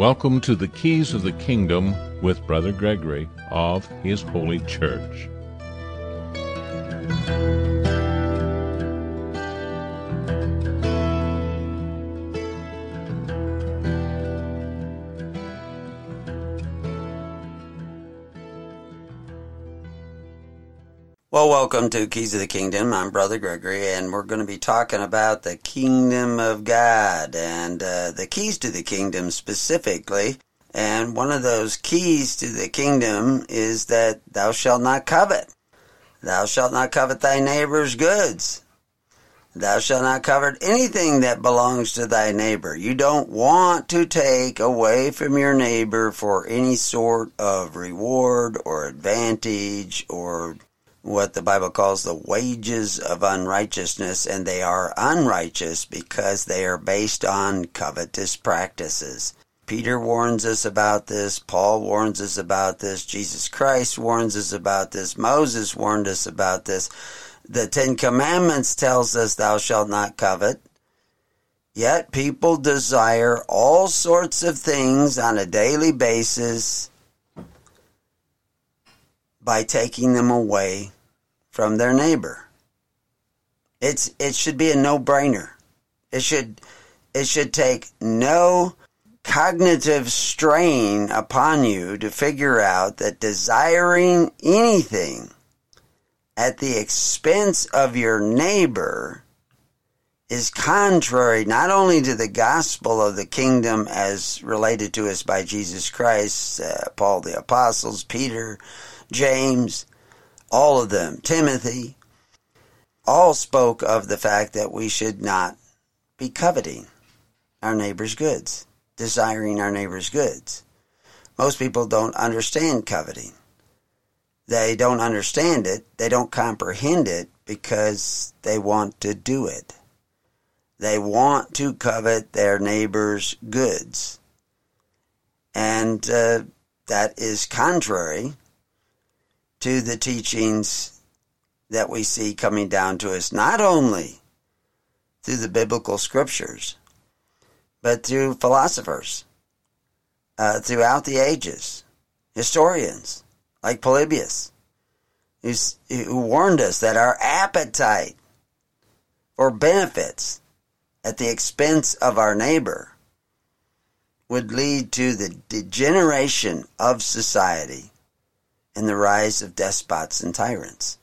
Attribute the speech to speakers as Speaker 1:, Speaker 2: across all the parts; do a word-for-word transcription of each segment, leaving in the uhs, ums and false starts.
Speaker 1: Welcome to the Keys of the Kingdom with Brother Gregory of His Holy Church.
Speaker 2: Well, welcome to Keys of the Kingdom. I'm Brother Gregory, and we're going to be talking about the Kingdom of God and uh, the keys to the kingdom specifically. And one of those keys to the kingdom is that thou shalt not covet. Thou shalt not covet thy neighbor's goods. Thou shalt not covet anything that belongs to thy neighbor. You don't want to take away from your neighbor for any sort of reward or advantage or what the Bible calls the wages of unrighteousness, and they are unrighteous because they are based on covetous practices. Peter warns us about this, Paul warns us about this, Jesus Christ warns us about this, Moses warned us about this. The Ten Commandments tells us thou shalt not covet. Yet people desire all sorts of things on a daily basis by taking them away from their neighbor. It's it should be a no-brainer. It should it should take no cognitive strain upon you to figure out that desiring anything at the expense of your neighbor is contrary not only to the gospel of the kingdom as related to us by Jesus Christ, uh, Paul the Apostles, Peter, James, all of them, Timothy, all spoke of the fact that we should not be coveting our neighbor's goods, desiring our neighbor's goods. Most people don't understand coveting. They don't understand it, they don't comprehend it because they want to do it. They want to covet their neighbor's goods. And uh, that is contrary to the teachings that we see coming down to us, not only through the biblical scriptures, but through philosophers uh, throughout the ages, historians like Polybius, who's, who warned us that our appetite for benefits at the expense of our neighbor would lead to the degeneration of society and the rise of despots and tyrants.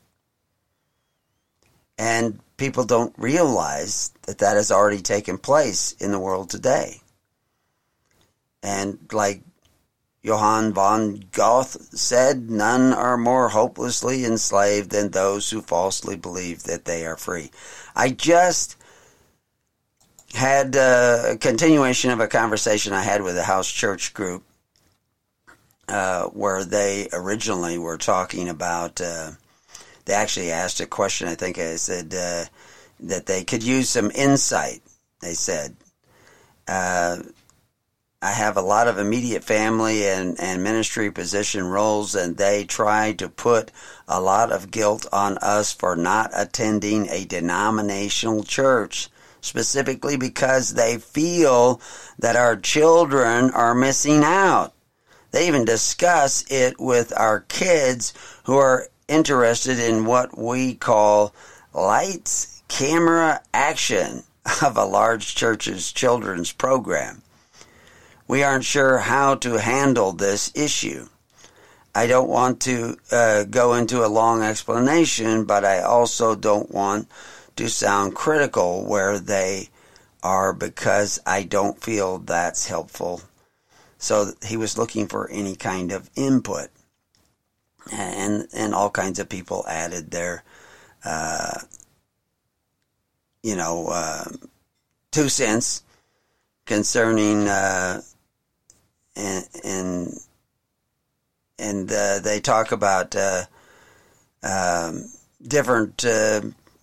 Speaker 2: And people don't realize that that has already taken place in the world today. And like Johann von Goethe said, none are more hopelessly enslaved than those who falsely believe that they are free. I just had a continuation of a conversation I had with a house church group Uh, where they originally were talking about, uh, they actually asked a question, I think I said, uh, that they could use some insight. They said, uh, I have a lot of immediate family and, and ministry position roles, and they try to put a lot of guilt on us for not attending a denominational church, specifically because they feel that our children are missing out. They even discuss it with our kids who are interested in what we call lights, camera, action of a large church's children's program. We aren't sure how to handle this issue. I don't want to uh, go into a long explanation, but I also don't want to sound critical where they are because I don't feel that's helpful. So he was looking for any kind of input, and and all kinds of people added their, uh, you know, uh, two cents concerning, uh, and and, and uh, they talk about uh, um, different, uh,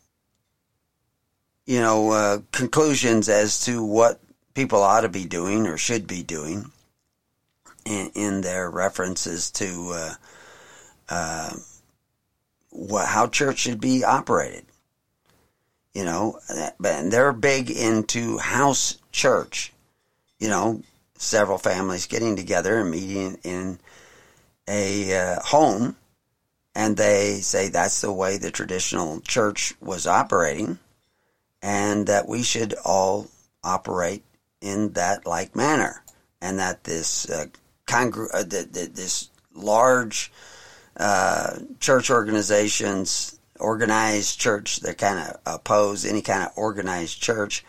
Speaker 2: you know, uh, conclusions as to what people ought to be doing or should be doing. In, in their references to uh, uh, what, how church should be operated. You know, and they're big into house church. You know, several families getting together and meeting in a uh, home, and they say that's the way the traditional church was operating, and that we should all operate in that like manner, and that this uh, congr- uh, th- th- this large uh, church organizations, organized church, they kind of oppose any kind of organized church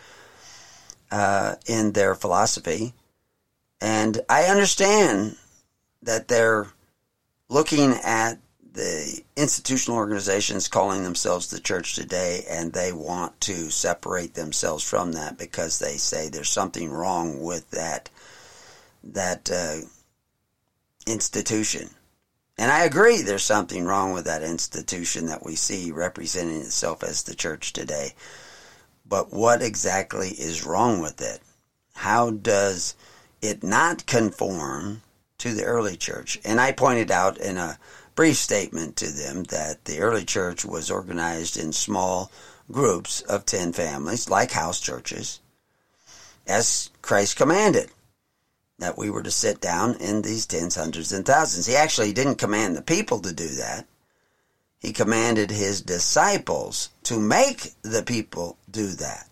Speaker 2: uh, in their philosophy. And I understand that they're looking at the institutional organizations calling themselves the church today, and they want to separate themselves from that because they say there's something wrong with that that uh, institution. And I agree there's something wrong with that institution that we see representing itself as the church today. But what exactly is wrong with it? How does it not conform to the early church? And I pointed out in a brief statement to them that the early church was organized in small groups of ten families, like house churches, as Christ commanded, that we were to sit down in these tens, hundreds, and thousands. He actually didn't command the people to do that. He commanded his disciples to make the people do that.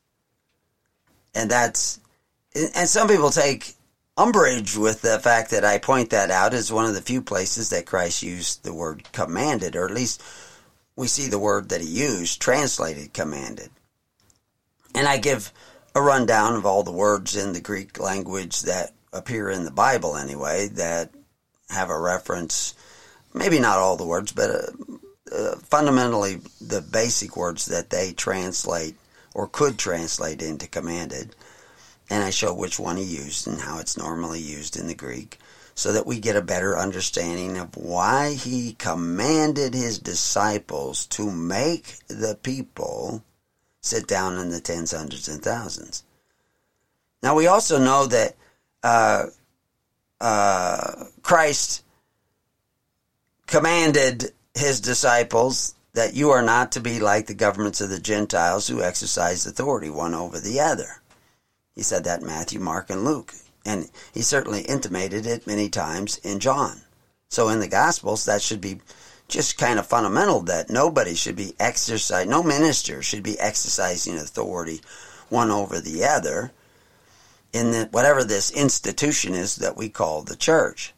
Speaker 2: And that's, and some people take umbrage with the fact that I point that out as one of the few places that Christ used the word commanded, or at least we see the word that he used translated commanded. And I give a rundown of all the words in the Greek language that appear in the Bible anyway, that have a reference, maybe not all the words, but uh, uh, fundamentally the basic words that they translate or could translate into commanded. And I show which one he used and how it's normally used in the Greek, so that we get a better understanding of why he commanded his disciples to make the people sit down in the tens, hundreds, and thousands. Now, we also know that uh, uh, Christ commanded his disciples that you are not to be like the governments of the Gentiles who exercise authority one over the other. He said that in Matthew, Mark, and Luke. And he certainly intimated it many times in John. So in the Gospels, that should be just kind of fundamental, that nobody should be exercising, no minister should be exercising authority one over the other in the, whatever this institution is that we call the church.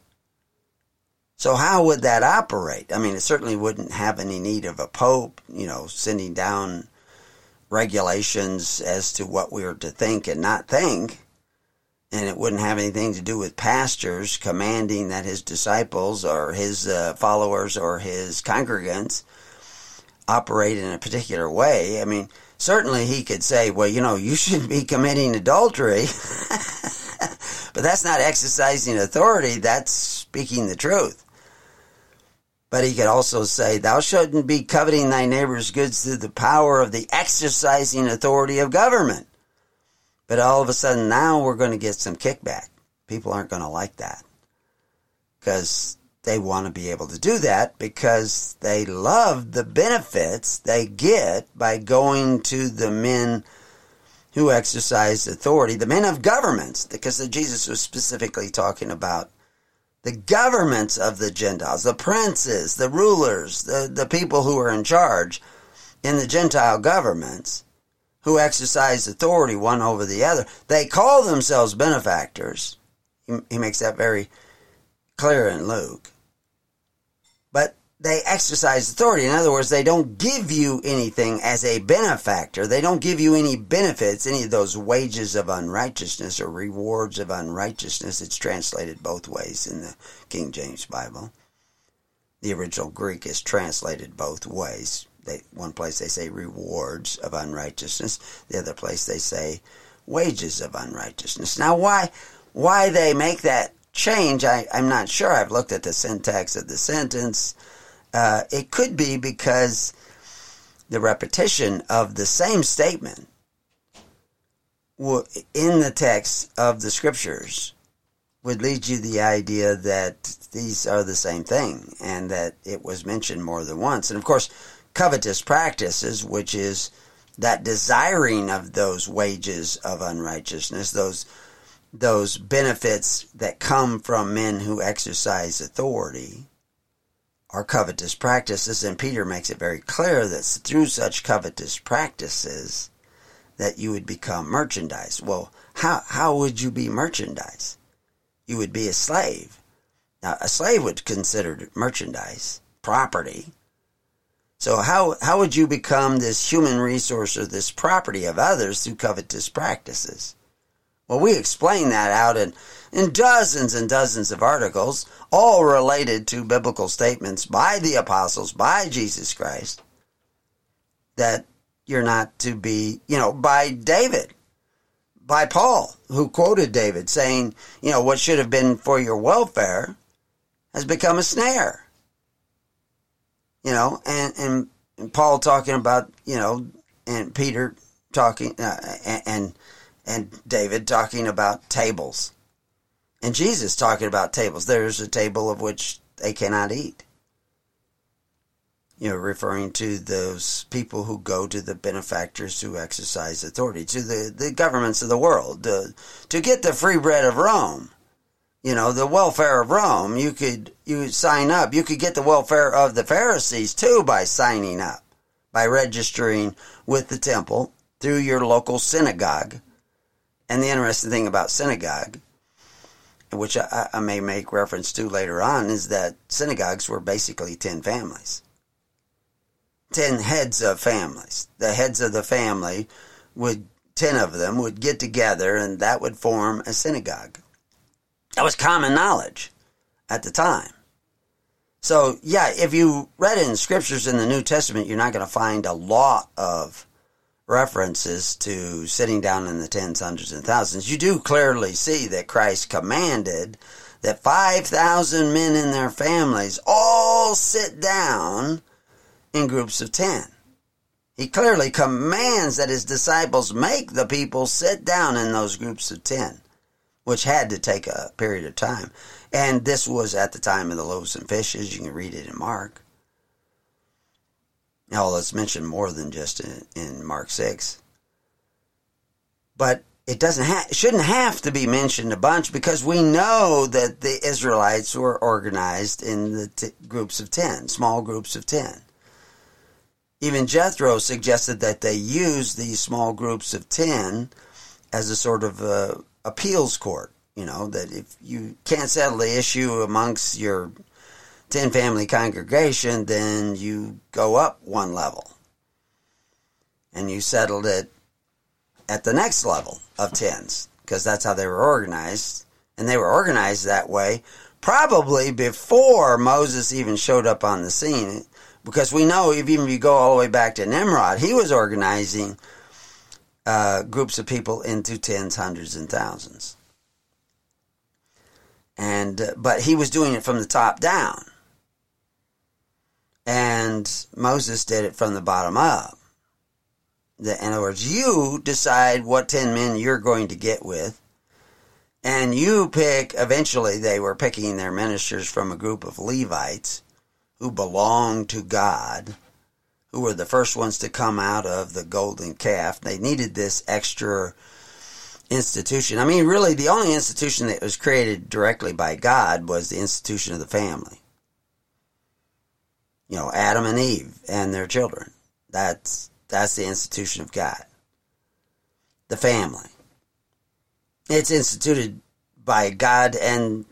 Speaker 2: So how would that operate? I mean, it certainly wouldn't have any need of a pope, you know, sending down regulations as to what we are to think and not think. And it wouldn't have anything to do with pastors commanding that his disciples or his uh, followers or his congregants operate in a particular way. I mean, certainly he could say, well, you know, you shouldn't be committing adultery. But that's not exercising authority. That's speaking the truth. But he could also say, thou shouldn't be coveting thy neighbor's goods through the power of the exercising authority of government. But all of a sudden now we're going to get some kickback. People aren't going to like that, because they want to be able to do that because they love the benefits they get by going to the men who exercise authority, the men of governments, because Jesus was specifically talking about the governments of the Gentiles, the princes, the rulers, the, the people who are in charge in the Gentile governments, who exercise authority one over the other. They call themselves benefactors. He, he makes that very clear in Luke. But they exercise authority. In other words, they don't give you anything as a benefactor. They don't give you any benefits, any of those wages of unrighteousness or rewards of unrighteousness. It's translated both ways in the King James Bible. The original Greek is translated both ways. They, one place they say rewards of unrighteousness. The other place they say wages of unrighteousness. Now, why why they make that change, I, I'm not sure. I've looked at the syntax of the sentence. Uh, it could be because the repetition of the same statement in the text of the Scriptures would lead you to the idea that these are the same thing and that it was mentioned more than once. And, of course, covetous practices, which is that desiring of those wages of unrighteousness, those those benefits that come from men who exercise authority are covetous practices, and Peter makes it very clear that through such covetous practices that you would become merchandise. Well, how how would you be merchandise? You would be a slave. Now, a slave would be considered merchandise, property. So how how would you become this human resource or this property of others through covetous practices? Well, we explain that out in, in dozens and dozens of articles, all related to biblical statements by the apostles, by Jesus Christ, that you're not to be, you know, by David, by Paul, who quoted David saying, you know, what should have been for your welfare has become a snare. You know, and, and, and Paul talking about, you know, and Peter talking, uh, and, and and David talking about tables. And Jesus talking about tables. There's a table of which they cannot eat. You know, referring to those people who go to the benefactors who exercise authority, to the, the governments of the world, to, to get the free bread of Rome. You know, the welfare of Rome, you could you would sign up. You could get the welfare of the Pharisees too by signing up, by registering with the temple through your local synagogue. And the interesting thing about synagogue, which I, I may make reference to later on, is that synagogues were basically ten families. Ten heads of families. The heads of the family would, ten of them would get together and that would form a synagogue. That was common knowledge at the time. So, yeah, if you read it in scriptures in the New Testament, you're not going to find a lot of references to sitting down in the tens, hundreds, and thousands. You do clearly see that Christ commanded that five thousand men in their families all sit down in groups of ten. He clearly commands that his disciples make the people sit down in those groups of ten, which had to take a period of time. And this was at the time of the loaves and fishes. You can read it in Mark. Now, let's mention more than just in, in Mark six. But it doesn't ha- shouldn't have to be mentioned a bunch because we know that the Israelites were organized in the t- groups of ten, small groups of ten. Even Jethro suggested that they use these small groups of ten as a sort of uh, appeals court. You know, that if you can't settle the issue amongst your ten family congregation, then you go up one level. And you settled it at the next level of tens, because that's how they were organized. And they were organized that way probably before Moses even showed up on the scene, because we know even if you go all the way back to Nimrod, he was organizing uh, groups of people into tens, hundreds, and thousands. And uh, but he was doing it from the top down. And Moses did it from the bottom up. In other words, you decide what ten men you're going to get with. And you pick, eventually they were picking their ministers from a group of Levites who belonged to God, who were the first ones to come out of the golden calf. They needed this extra institution. I mean, really, the only institution that was created directly by God was the institution of the family. You know, Adam and Eve and their children. That's that's the institution of God. The family. It's instituted by God and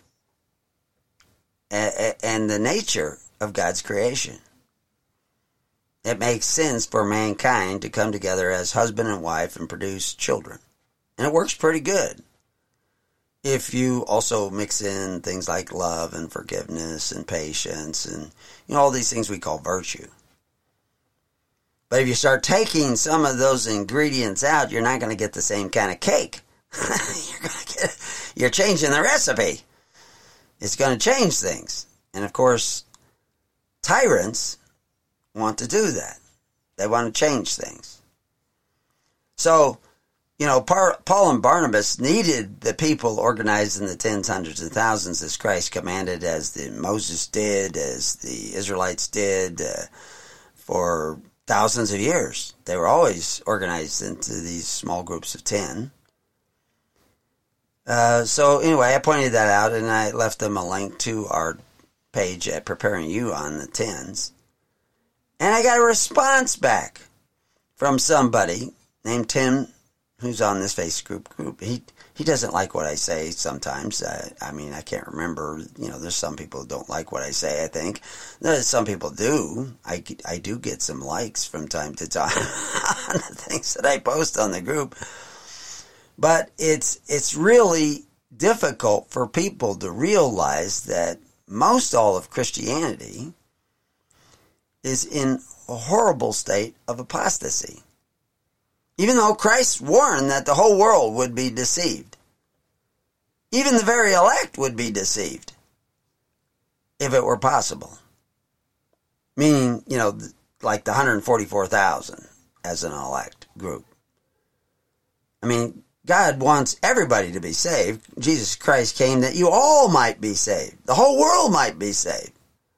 Speaker 2: and the nature of God's creation. It makes sense for mankind to come together as husband and wife and produce children. And it works pretty good. If you also mix in things like love and forgiveness and patience and, you know, all these things we call virtue. But if you start taking some of those ingredients out, you're not going to get the same kind of cake. you're going to get, you're changing the recipe. It's going to change things. And of course, tyrants want to do that. They want to change things. So, you know, Paul and Barnabas needed the people organized in the tens, hundreds, and thousands as Christ commanded, as the Moses did, as the Israelites did, uh, for thousands of years. They were always organized into these small groups of ten. Uh, so anyway, I pointed that out, and I left them a link to our page at Preparing You on the tens. And I got a response back from somebody named Tim, who's on this Facebook group. He he doesn't like what I say sometimes. Uh, I mean, I can't remember. You know, there's some people who don't like what I say, I think. There's some people do. I, I do get some likes from time to time on the things that I post on the group. But it's it's really difficult for people to realize that most all of Christianity is in a horrible state of apostasy. Even though Christ warned that the whole world would be deceived. Even the very elect would be deceived, if it were possible. Meaning, you know, like the one hundred forty-four thousand as an elect group. I mean, God wants everybody to be saved. Jesus Christ came that you all might be saved. The whole world might be saved.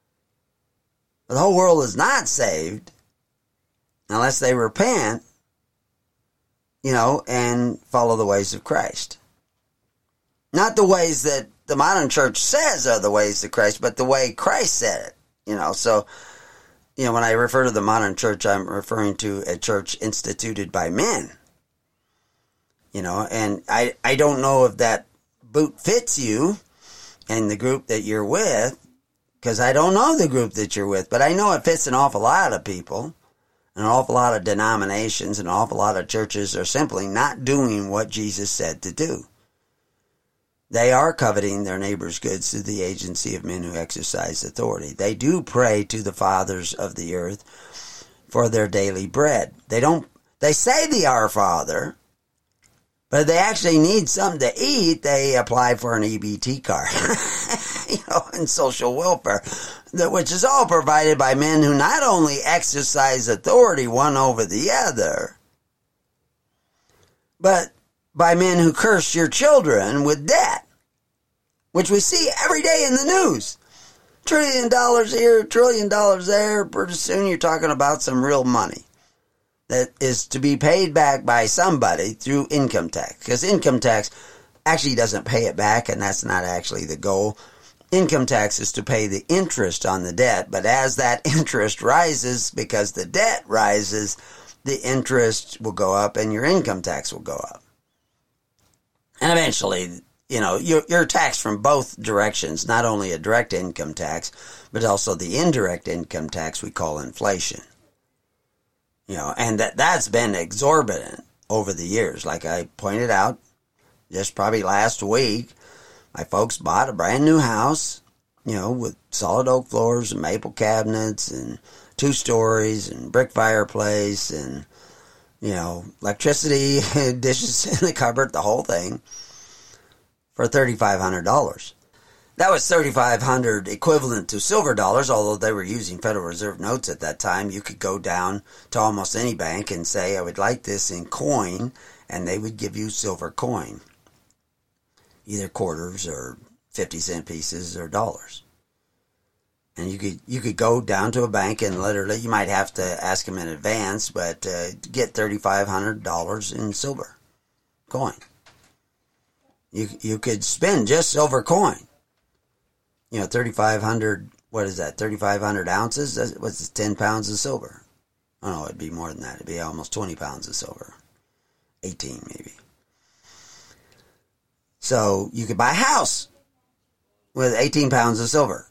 Speaker 2: But the whole world is not saved unless they repent, you know, and follow the ways of Christ. Not the ways that the modern church says are the ways of Christ, but the way Christ said it. You know, so, you know, when I refer to the modern church, I'm referring to a church instituted by men. You know, and I, I don't know if that boot fits you and the group that you're with, because I don't know the group that you're with, but I know it fits an awful lot of people. An awful lot of denominations and an awful lot of churches are simply not doing what Jesus said to do. They are coveting their neighbor's goods through the agency of men who exercise authority. They do pray to the fathers of the earth for their daily bread. They don't, they say the Our Father, but if they actually need something to eat, they apply for an E B T card, you know, and social welfare, which is all provided by men who not only exercise authority one over the other, but by men who curse your children with debt, which we see every day in the news. Trillion dollars here, trillion dollars there. Pretty soon you're talking about some real money that is to be paid back by somebody through income tax. Because income tax actually doesn't pay it back, and that's not actually the goal. Income tax is to pay the interest on the debt, but as that interest rises, because the debt rises, the interest will go up and your income tax will go up. And eventually, you know, you're, you're taxed from both directions, not only a direct income tax, but also the indirect income tax we call inflation. You know, and that, that's been exorbitant over the years. Like I pointed out, just probably last week, my folks bought a brand new house, you know, with solid oak floors and maple cabinets and two stories and brick fireplace and, you know, electricity, dishes in the cupboard, the whole thing, for three thousand five hundred dollars. That was three thousand five hundred dollars equivalent to silver dollars, although they were using Federal Reserve notes at that time. You could go down to almost any bank and say, I would like this in coin, and they would give you silver coin. Either quarters or fifty cent pieces or dollars. And you could you could go down to a bank and literally, you might have to ask them in advance, but uh, get three thousand five hundred dollars in silver coin. You you could spend just silver coin. You know, three thousand five hundred, what is that, three thousand five hundred ounces? That's, what's ten pounds of silver? Oh no, it'd be more than that. It'd be almost twenty pounds of silver. eighteen maybe. So you could buy a house with eighteen pounds of silver.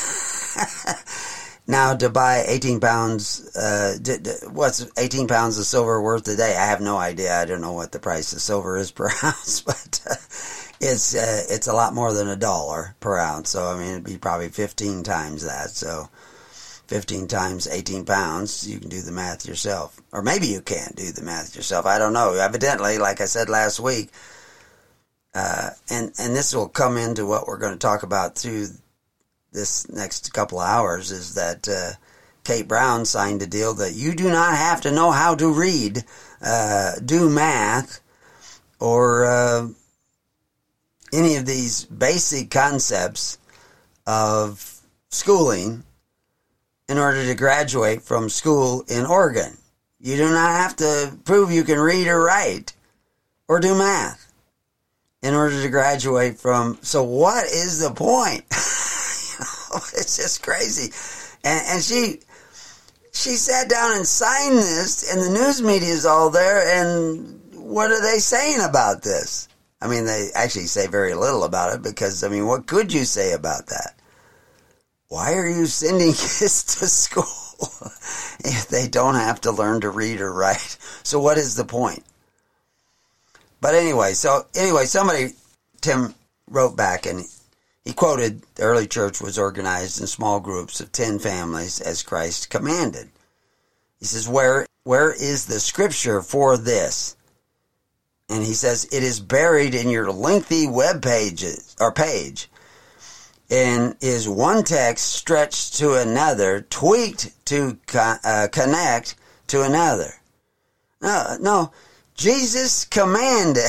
Speaker 2: Now to buy eighteen pounds, uh, d- d- what's eighteen pounds of silver worth today? I have no idea. I don't know what the price of silver is per ounce, but uh, it's uh, it's a lot more than a dollar per ounce. So I mean, it'd be probably fifteen times that. So fifteen times eighteen pounds, you can do the math yourself, or maybe you can't do the math yourself. I don't know. Evidently, like I said last week. Uh, and, and this will come into what we're going to talk about through this next couple of hours, is that uh, Kate Brown signed a deal that you do not have to know how to read, uh, do math, or uh, any of these basic concepts of schooling in order to graduate from school in Oregon. You do not have to prove you can read or write or do math. in order to graduate from. So what is the point? You know, it's just crazy. And, and she she sat down and signed this, and the news media is all there, and what are they saying about this? I mean, they actually say very little about it because, I mean, what could you say about that? Why are you sending kids to school if they don't have to learn to read or write? So what is the point? But anyway, so anyway, somebody, Tim wrote back and he quoted, the early church was organized in small groups of ten families as Christ commanded. He says, where where is the scripture for this? And he says, it is buried in your lengthy web pages or page. And is one text stretched to another, tweaked to uh, connect to another. No, no, Jesus commanded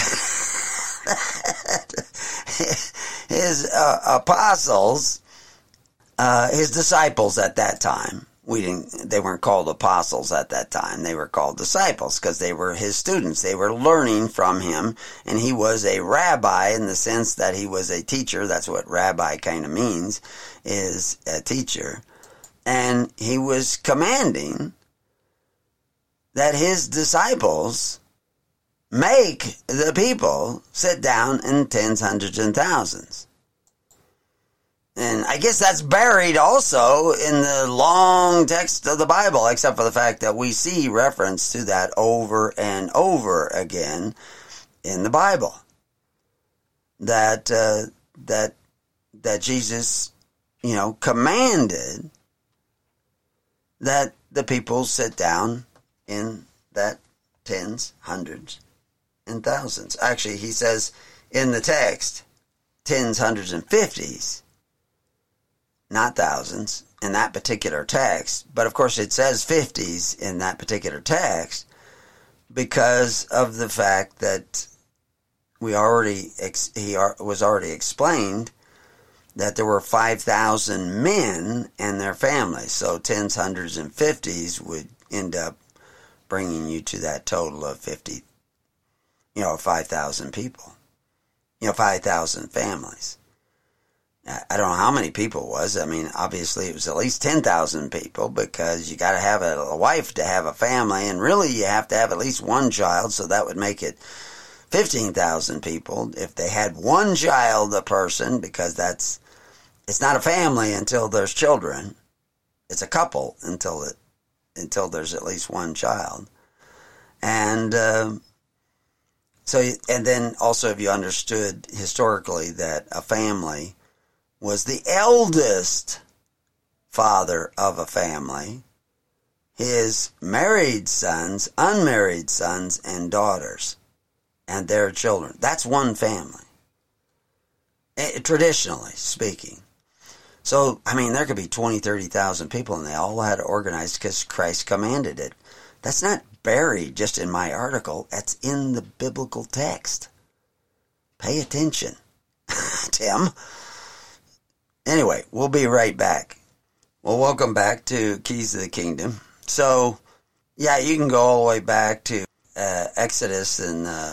Speaker 2: his uh, apostles, uh, his disciples at that time. We didn't, they weren't called apostles at that time. They were called disciples because they were his students. They were learning from him, and he was a rabbi in the sense that he was a teacher. That's what rabbi kind of means, is a teacher. And he was commanding that his disciples make the people sit down in tens, hundreds, and thousands. And I guess that's buried also in the long text of the Bible, except for the fact that we see reference to that over and over again in the Bible. That uh, that that Jesus, you know, commanded that the people sit down in that tens, hundreds, and thousands. Actually, he says in the text, tens, hundreds, and fifties. Not thousands in that particular text, but of course it says fifties in that particular text because of the fact that we already he was already explained that there were five thousand men and their families. So tens, hundreds, and fifties would end up bringing you to that total of fifty, you know, five thousand people, you know, five thousand families. I don't know how many people it was. I mean, obviously it was at least ten thousand people because you got to have a, a wife to have a family, and really you have to have at least one child, so that would make it fifteen thousand people if they had one child a person, because that's, it's not a family until there's children. It's a couple until it, until there's at least one child. And uh, so, and then also if you understood historically that a family was the eldest father of a family, his married sons, unmarried sons, and daughters, and their children. That's one family, traditionally speaking. So, I mean, there could be twenty, thirty thousand people, and they all had organized because Christ commanded it. That's not buried just in my article. That's in the biblical text. Pay attention, Tim. Anyway, we'll be right back. Well, welcome back to Keys of the Kingdom. So, yeah, you can go all the way back to uh, Exodus and, uh,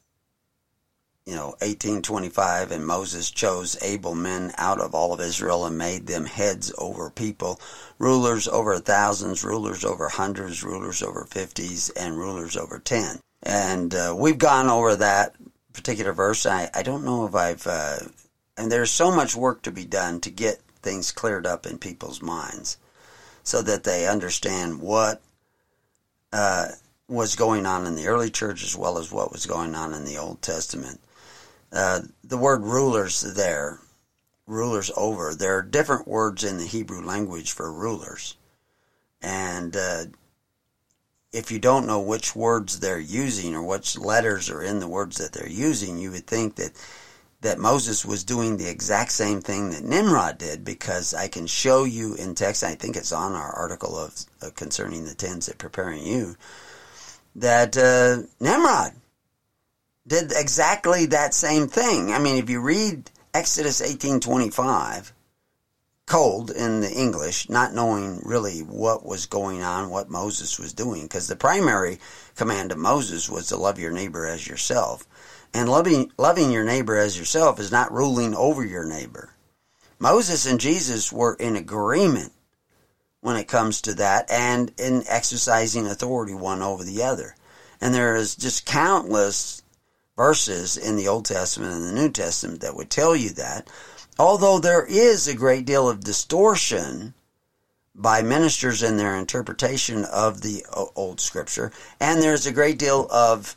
Speaker 2: you know, eighteen twenty-five, and Moses chose able men out of all of Israel and made them heads over people, rulers over thousands, rulers over hundreds, rulers over fifties, and rulers over ten. And uh, we've gone over that particular verse. I, I don't know if I've... Uh, And there's so much work to be done to get things cleared up in people's minds so that they understand what uh, was going on in the early church as well as what was going on in the Old Testament. Uh, the word rulers there, rulers over, there are different words in the Hebrew language for rulers. And uh, if you don't know which words they're using or which letters are in the words that they're using, you would think that that Moses was doing the exact same thing that Nimrod did, because I can show you in text, I think it's on our article of uh, concerning the tens that preparing you, that uh, Nimrod did exactly that same thing. I mean, if you read Exodus eighteen twenty-five, cold in the English, not knowing really what was going on, what Moses was doing, because the primary command of Moses was to love your neighbor as yourself. And loving, loving your neighbor as yourself is not ruling over your neighbor. Moses and Jesus were in agreement when it comes to that and in exercising authority one over the other. And there is just countless verses in the Old Testament and the New Testament that would tell you that. Although there is a great deal of distortion by ministers in their interpretation of the Old Scripture, and there's a great deal of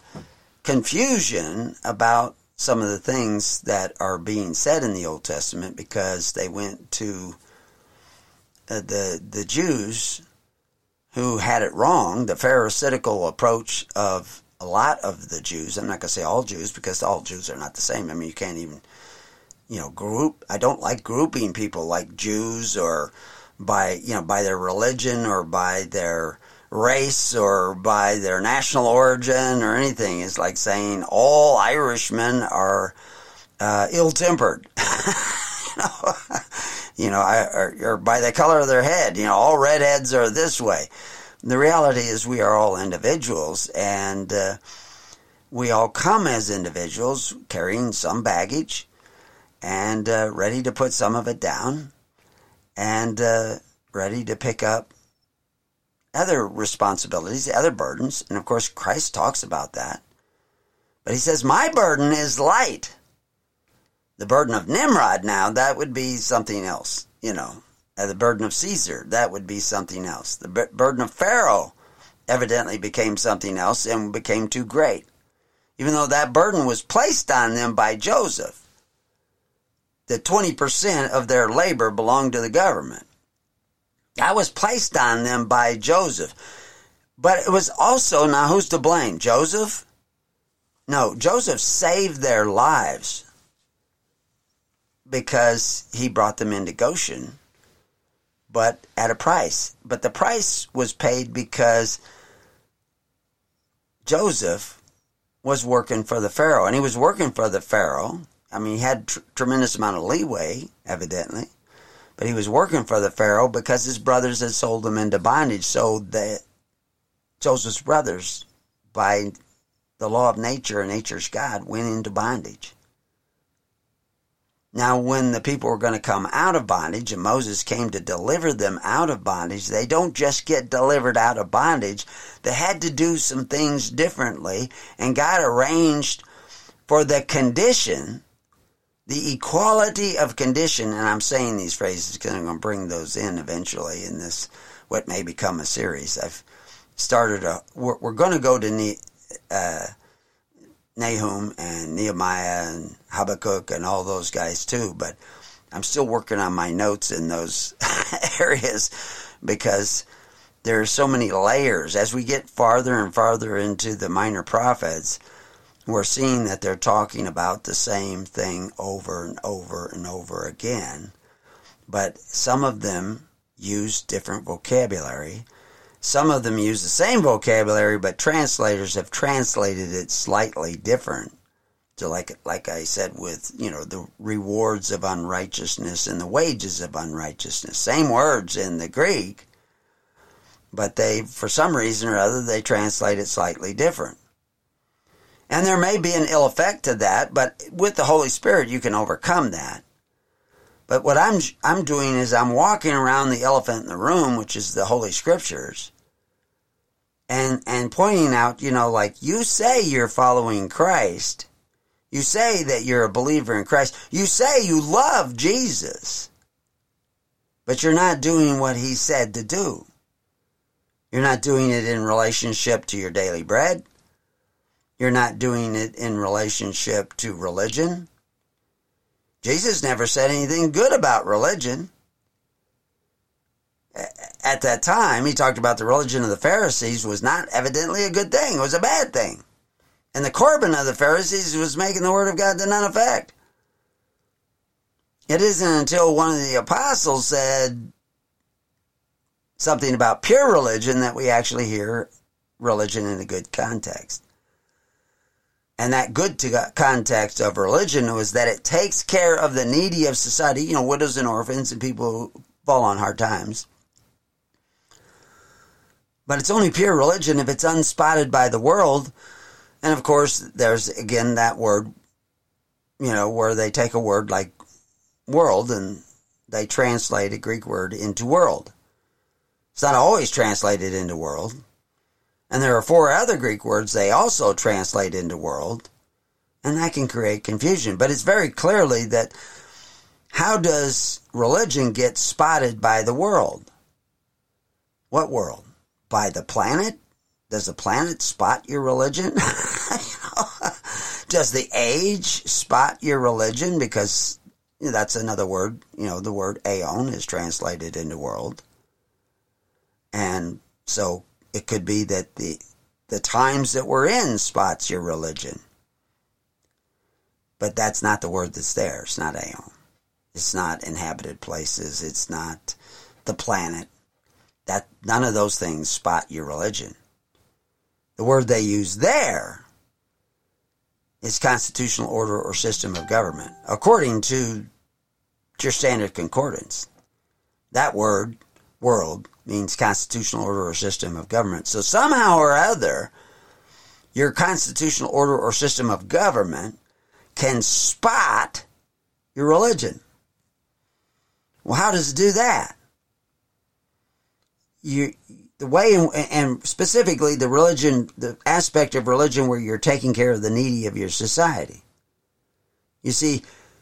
Speaker 2: confusion about some of the things that are being said in the Old Testament because they went to uh, the the Jews who had it wrong, the Pharisaical approach of a lot of the Jews. I'm not going to say all Jews because all Jews are not the same. I mean, you can't even, you know, group. I don't like grouping people like Jews or by, you know, by their religion or by their race or by their national origin or anything. It's like saying all Irishmen are uh, ill-tempered, you know, you know, or, or by the color of their head. You know, all redheads are this way. The reality is we are all individuals, and uh, we all come as individuals carrying some baggage and uh, ready to put some of it down and uh, ready to pick up other responsibilities, other burdens. And of course, Christ talks about that. But he says, my burden is light. The burden of Nimrod now, that would be something else, you know. Uh, the burden of Caesar, that would be something else. The b- burden of Pharaoh evidently became something else and became too great. Even though that burden was placed on them by Joseph. The twenty percent of their labor belonged to the government. That was placed on them by Joseph. But it was also, now who's to blame? Joseph? No, Joseph saved their lives because he brought them into Goshen, but at a price. But the price was paid because Joseph was working for the Pharaoh, and he was working for the Pharaoh. I mean, he had tr- tremendous amount of leeway, evidently. But he was working for the Pharaoh because his brothers had sold him into bondage. So that Joseph's brothers, by the law of nature and nature's God, went into bondage. Now, when the people were going to come out of bondage, and Moses came to deliver them out of bondage, they don't just get delivered out of bondage. They had to do some things differently, and God arranged for the condition, the equality of condition, and I'm saying these phrases because I'm going to bring those in eventually in this, what may become a series. I've started a, we're, we're going to go to ne, uh, Nahum and Nehemiah and Habakkuk and all those guys too, but I'm still working on my notes in those areas because there are so many layers. As we get farther and farther into the minor prophets, we're seeing that they're talking about the same thing over and over and over again. But some of them use different vocabulary. Some of them use the same vocabulary, but translators have translated it slightly different. So like like I said with, you know, the rewards of unrighteousness and the wages of unrighteousness. Same words in the Greek, but they, for some reason or other, they translate it slightly different. And there may be an ill effect to that, but with the Holy Spirit, you can overcome that. But what I'm I'm doing is I'm walking around the elephant in the room, which is the Holy Scriptures, and and pointing out, you know, like, you say you're following Christ. You say that you're a believer in Christ. You say you love Jesus, but you're not doing what he said to do. You're not doing it in relationship to your daily bread. You're not doing it in relationship to religion. Jesus never said anything good about religion. At that time, he talked about the religion of the Pharisees was not evidently a good thing. It was a bad thing. And the Corban of the Pharisees was making the word of God to none effect. It isn't until one of the apostles said something about pure religion that we actually hear religion in a good context. And that good to context of religion was that it takes care of the needy of society, you know, widows and orphans and people who fall on hard times. But it's only pure religion if it's unspotted by the world And of course, there's again that word, you know, where they take a word like world and they translate a Greek word into world. It's not always translated into world. And there are four other Greek words they also translate into world. And that can create confusion. But it's very clearly that how does religion get spotted by the world? What world? By the planet? Does the planet spot your religion? You know? Does the age spot your religion? Because you know, that's another word. You know, the word aeon is translated into world. And so it could be that the the times that we're in spots your religion. But that's not the word that's there. It's not aeon. It's not inhabited places. It's not the planet. That none of those things spot your religion. The word they use there is constitutional order or system of government, according to your standard concordance. That word, world, means constitutional order or system of government. So somehow or other, your constitutional order or system of government can spot your religion. Well, how does it do that? You, the way, and specifically the religion, the aspect of religion where you're taking care of the needy of your society. You see,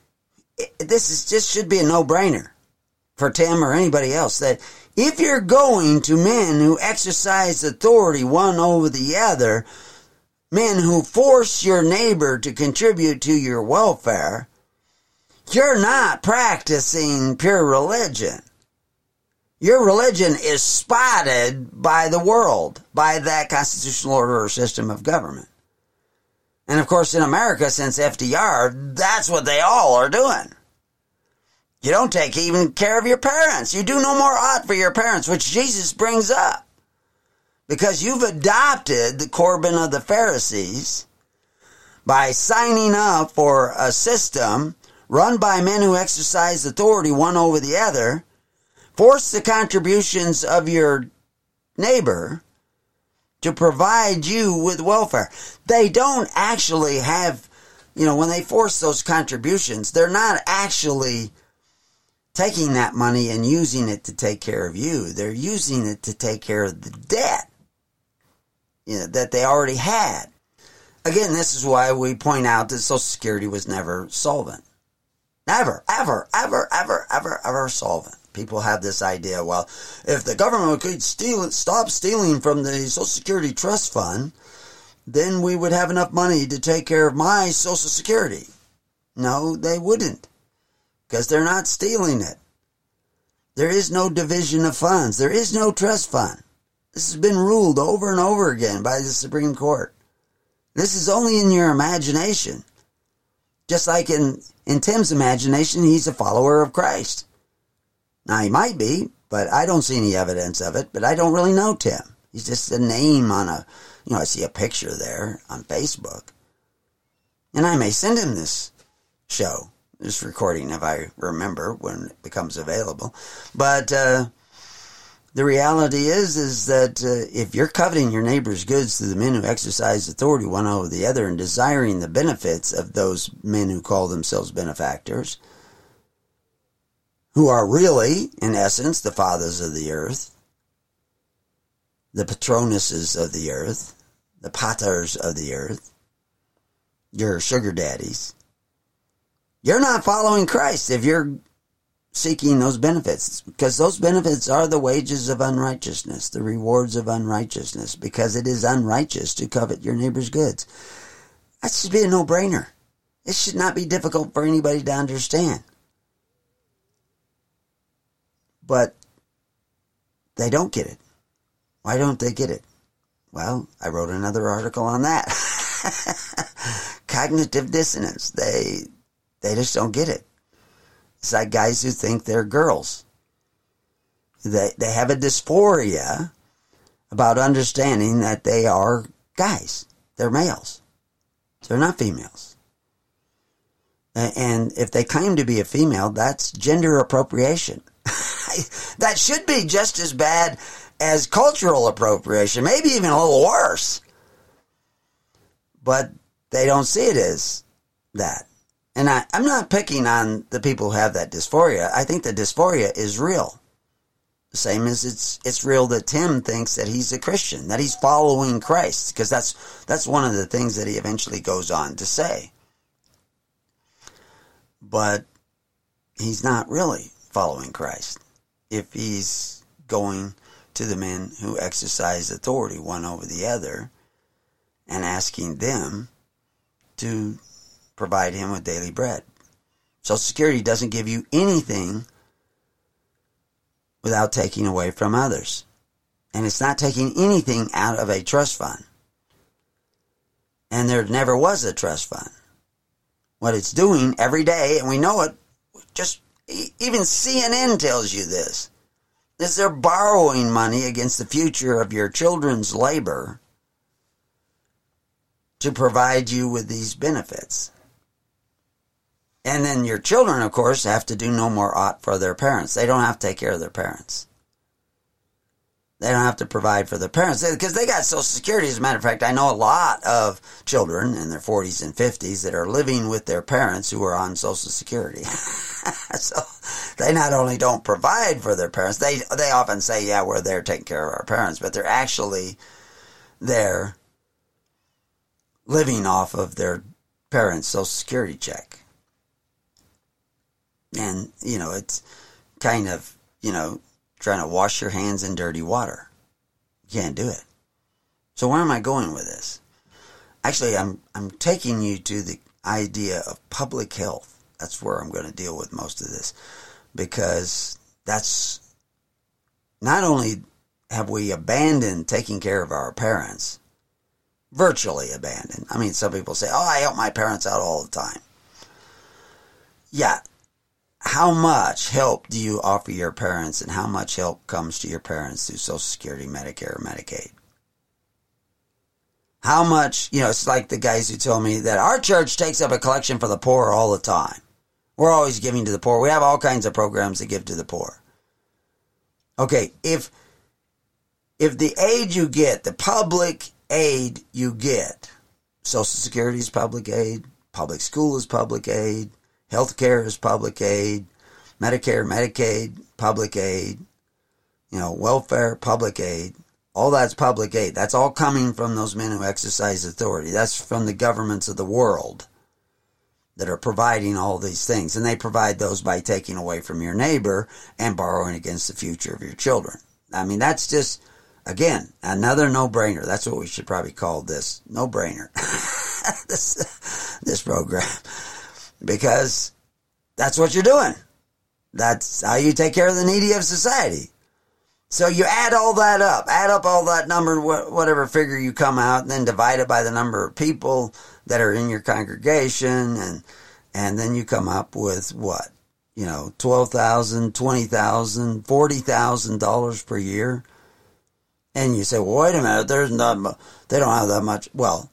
Speaker 2: this is just should be a no-brainer for Tim or anybody else, that if you're going to men who exercise authority one over the other, men who force your neighbor to contribute to your welfare, you're not practicing pure religion. Your religion is spotted by the world, by that constitutional order or system of government. And of course, in America, since F D R, that's what they all are doing. You don't take even care of your parents. You do no more ought for your parents, which Jesus brings up. Because you've adopted the Corban of the Pharisees by signing up for a system run by men who exercise authority one over the other, force the contributions of your neighbor to provide you with welfare. They don't actually have, you know, when they force those contributions, they're not actually taking that money and using it to take care of you. They're using it to take care of the debt, you know, that they already had. Again, this is why we point out that Social Security was never solvent. Never, ever, ever, ever, ever, ever solvent. People have this idea, well, if the government could steal, stop stealing from the Social Security Trust Fund, then we would have enough money to take care of my Social Security. No, they wouldn't, because they're not stealing it. There is no division of funds. There is no trust fund. This has been ruled over and over again by the Supreme Court. This is only in your imagination. Just like in, in Tim's imagination, he's a follower of Christ. Now, he might be, but I don't see any evidence of it, but I don't really know Tim. He's just a name on a, you know, I see a picture there on Facebook. And I may send him this show, this recording, if I remember when it becomes available. But uh, the reality is, is that uh, if you're coveting your neighbor's goods through the men who exercise authority one over the other and desiring the benefits of those men who call themselves benefactors, who are really, in essence, the fathers of the earth, the patronuses of the earth, the paters of the earth, your sugar daddies. You're not following Christ if you're seeking those benefits, because those benefits are the wages of unrighteousness, the rewards of unrighteousness, because it is unrighteous to covet your neighbor's goods. That should be a no-brainer. It should not be difficult for anybody to understand. But they don't get it. Why don't they get it? Well, I wrote another article on that. Cognitive dissonance. They they just don't get it. It's like guys who think they're girls. They they have a dysphoria about understanding that they are guys. They're males. They're not females. And if they claim to be a female, that's gender appropriation. That should be just as bad as cultural appropriation, maybe even a little worse. but they don't see it as that. And I, I'm not picking on the people who have that dysphoria. I think the dysphoria is real. The same as it's it's real that Tim thinks that he's a Christian, that he's following Christ, because that's that's one of the things that he eventually goes on to say. But he's not really following Christ if he's going to the men who exercise authority one over the other and asking them to provide him with daily bread. Social Security doesn't give you anything without taking away from others. And it's not taking anything out of a trust fund. And there never was a trust fund. What it's doing every day, and we know it, just even C N N tells you this, is they're borrowing money against the future of your children's labor to provide you with these benefits. And then your children, of course, have to do no more ought for their parents. They don't have to take care of their parents. They don't have to provide for their parents because they got Social Security. As a matter of fact, I know a lot of children in their forties and fifties that are living with their parents who are on Social Security. So they not only don't provide for their parents, they they often say, yeah, we're there taking care of our parents, but they're actually there living off of their parents' Social Security check. And, you know, it's kind of, you know, trying to wash your hands in dirty water. You can't do it. So where am I going with this? Actually, I'm I'm taking you to the idea of public health. That's where I'm going to deal with most of this. Because that's, not only have we abandoned taking care of our parents, virtually abandoned. I mean, some people say, oh, I help my parents out all the time. Yeah. How much help do you offer your parents, and how much help comes to your parents through Social Security, Medicare, or Medicaid? How much, you know, it's like the guys who told me that our church takes up a collection for the poor all the time. We're always giving to the poor. We have all kinds of programs to give to the poor. Okay, if if the aid you get, the public aid you get, Social Security is public aid, public school is public aid, healthcare is public aid, Medicare, Medicaid, public aid, you know, welfare, public aid. All that's public aid. That's all coming from those men who exercise authority. That's from the governments of the world that are providing all these things. And they provide those by taking away from your neighbor and borrowing against the future of your children. I mean, that's just, again, another no-brainer. That's what we should probably call this, no-brainer, this, this program. Because that's what you're doing. That's how you take care of the needy of society. So you add all that up, add up all that number, whatever figure you come out, and then divide it by the number of people that are in your congregation, and and then you come up with what? You know, twelve thousand dollars, twenty thousand dollars, forty thousand dollars per year. And you say, well, wait a minute, there's not, they don't have that much. Well,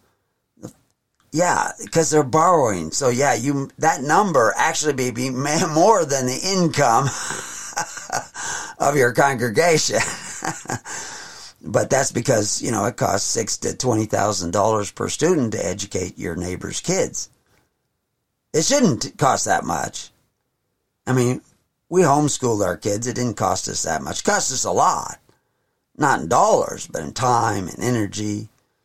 Speaker 2: yeah, because they're borrowing. So yeah, you that number actually may be more than the income of your congregation. But that's because, you know, it costs six to twenty thousand dollars per student to educate your neighbor's kids. It shouldn't cost that much. I mean, we homeschooled our kids. It didn't cost us that much. It cost us a lot. Not in dollars, but in time and energy.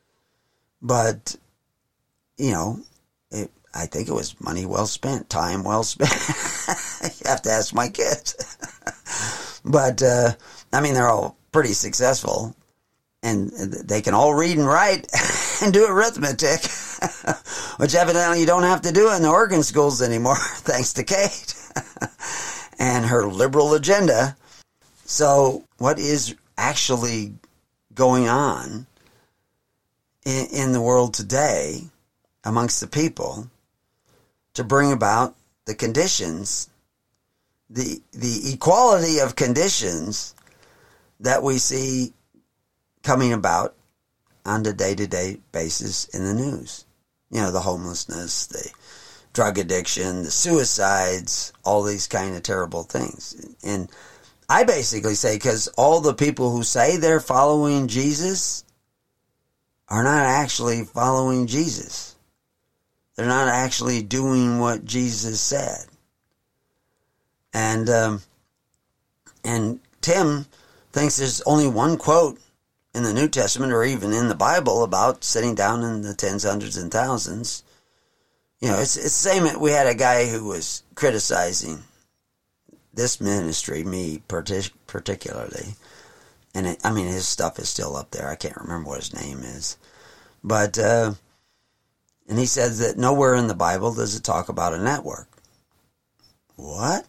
Speaker 2: But, you know, it, I think it was money well spent, time well spent. You have to ask my kids. But, uh, I mean, they're all pretty successful. And they can all read and write and do arithmetic, which evidently you don't have to do in the Oregon schools anymore, thanks to Kate and her liberal agenda. So what is actually going on in, in the world today amongst the people to bring about the conditions, the the equality of conditions that we see coming about on a day-to-day basis in the news? You know, the homelessness, the drug addiction, the suicides, all these kind of terrible things. And I basically say, because all the people who say they're following Jesus are not actually following Jesus. They're not actually doing what Jesus said. And um, and Tim thinks there's only one quote in the New Testament or even in the Bible about sitting down in the tens, hundreds, and thousands. You know, it's, it's the same. We had a guy who was criticizing this ministry, me partic- particularly. And it, I mean, his stuff is still up there. I can't remember what his name is. But, uh, and he says that nowhere in the Bible does it talk about a network. What?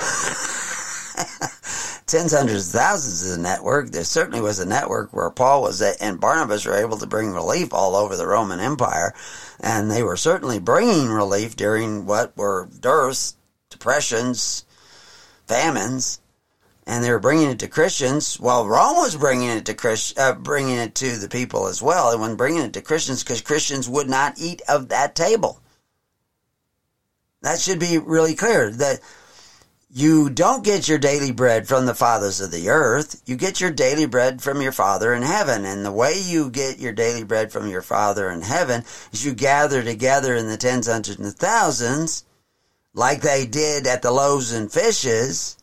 Speaker 2: Tens, hundreds, thousands is a network. There certainly was a network where Paul was at, and Barnabas were able to bring relief all over the Roman Empire. And they were certainly bringing relief during what were dearths, depressions, famines. And they were bringing it to Christians. Well, Rome was bringing it to Christ, uh, bringing it to the people as well. And when bringing it to Christians, because Christians would not eat of that table. That should be really clear. That you don't get your daily bread from the fathers of the earth. You get your daily bread from your Father in heaven. And the way you get your daily bread from your Father in heaven is you gather together in the tens, hundreds, and thousands, like they did at the loaves and fishes,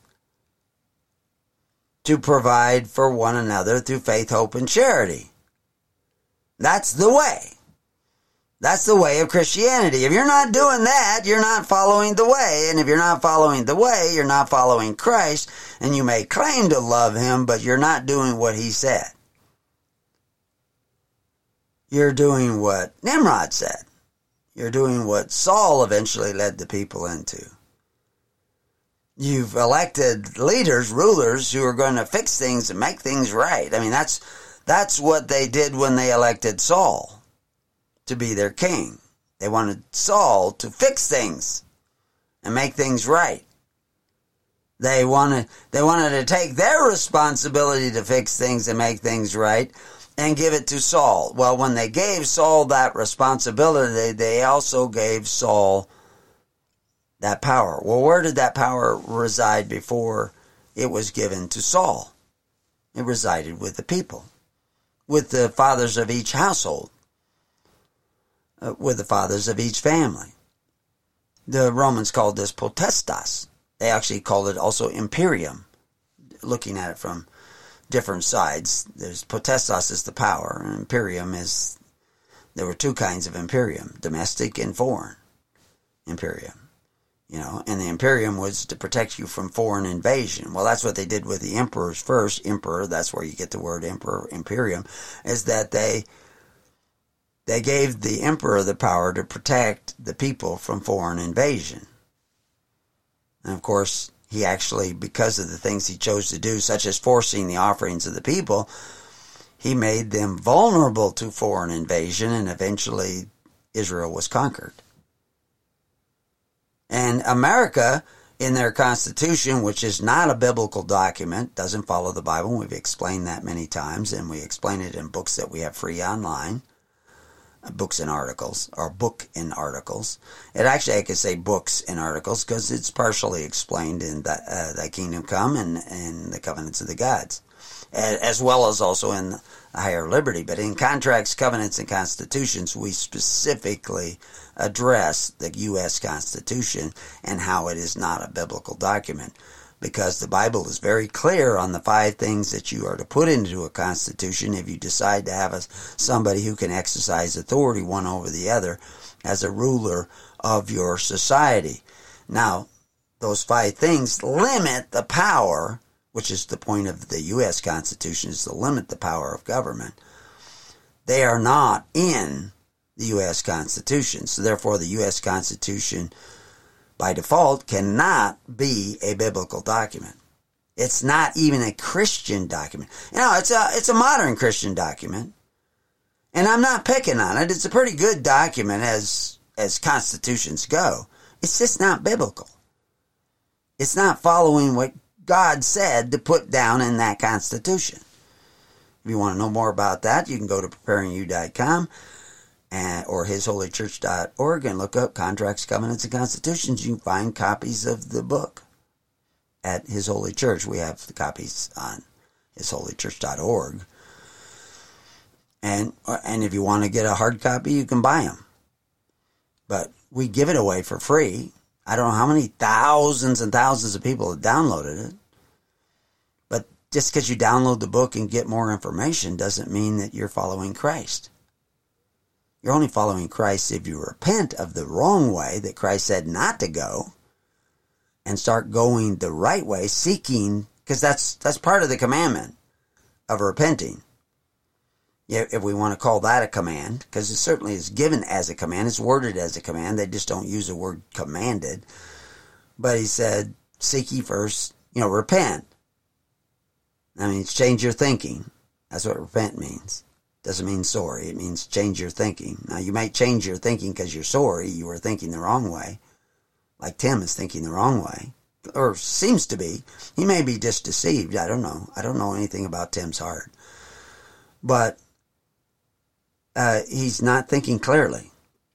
Speaker 2: to provide for one another through faith, hope, and charity. That's the way. That's the way of Christianity. If you're not doing that, you're not following the way. And if you're not following the way, you're not following Christ. And you may claim to love him, but you're not doing what he said. You're doing what Nimrod said. You're doing what Saul eventually led the people into. You've elected leaders, rulers, who are going to fix things and make things right. I mean, that's that's what they did when they elected Saul to be their king. They wanted Saul to fix things and make things right. They wanted they wanted to take their responsibility to fix things and make things right and give it to Saul. Well, when they gave Saul that responsibility, they also gave Saul that power. Well, where did that power reside before it was given to Saul? It resided with the people, with the fathers of each household, uh, with the fathers of each family. The Romans called this potestas. They actually called it also imperium, looking at it from different sides. There's potestas is the power, and imperium is, there were two kinds of imperium, domestic and foreign imperium. You know, and the imperium was to protect you from foreign invasion. Well, that's what they did with the emperors first. Emperor, that's where you get the word emperor, imperium, is that they they gave the emperor the power to protect the people from foreign invasion. And of course, he actually, because of the things he chose to do, such as forcing the offerings of the people, he made them vulnerable to foreign invasion, and eventually Israel was conquered. And America, in their Constitution, which is not a biblical document, doesn't follow the Bible. We've explained that many times, and we explain it in books that we have free online, books and articles, or book in articles. It actually, I could say books and articles, because it's partially explained in the, uh, Thy Kingdom Come and, and the Covenants of the Gods, as well as also in the Higher Liberty. But in Contracts, Covenants, and Constitutions, we specifically address the U S Constitution and how it is not a biblical document, because the Bible is very clear on the five things that you are to put into a constitution if you decide to have a, somebody who can exercise authority one over the other as a ruler of your society. Now, those five things limit the power, which is the point of the U S Constitution, is to limit the power of government. They are not in the U S Constitution. So therefore, the U S Constitution, by default, cannot be a biblical document. It's not even a Christian document. You know, it's a, it's a modern Christian document. And I'm not picking on it. It's a pretty good document as, as constitutions go. It's just not biblical. It's not following what God said to put down in that Constitution. If you want to know more about that, you can go to preparing you dot com and, or his holy church dot org and look up Contracts, Covenants, and Constitutions. You can find copies of the book at His Holy Church. We have the copies on his holy church dot org. And, and if you want to get a hard copy, you can buy them. But we give it away for free. I don't know how many thousands and thousands of people have downloaded it. But just because you download the book and get more information doesn't mean that you're following Christ. You're only following Christ if you repent of the wrong way that Christ said not to go and start going the right way, seeking, because that's that's part of the commandment of repenting. Yeah, if we want to call that a command, because it certainly is given as a command. It's worded as a command. They just don't use the word commanded. But he said, seek ye first, you know, repent. That means change your thinking. That's what repent means. Doesn't mean sorry. It means change your thinking. Now, you might change your thinking because you're sorry. You were thinking the wrong way. Like Tim is thinking the wrong way. Or seems to be. He may be just deceived. I don't know. I don't know anything about Tim's heart. But uh, he's not thinking clearly.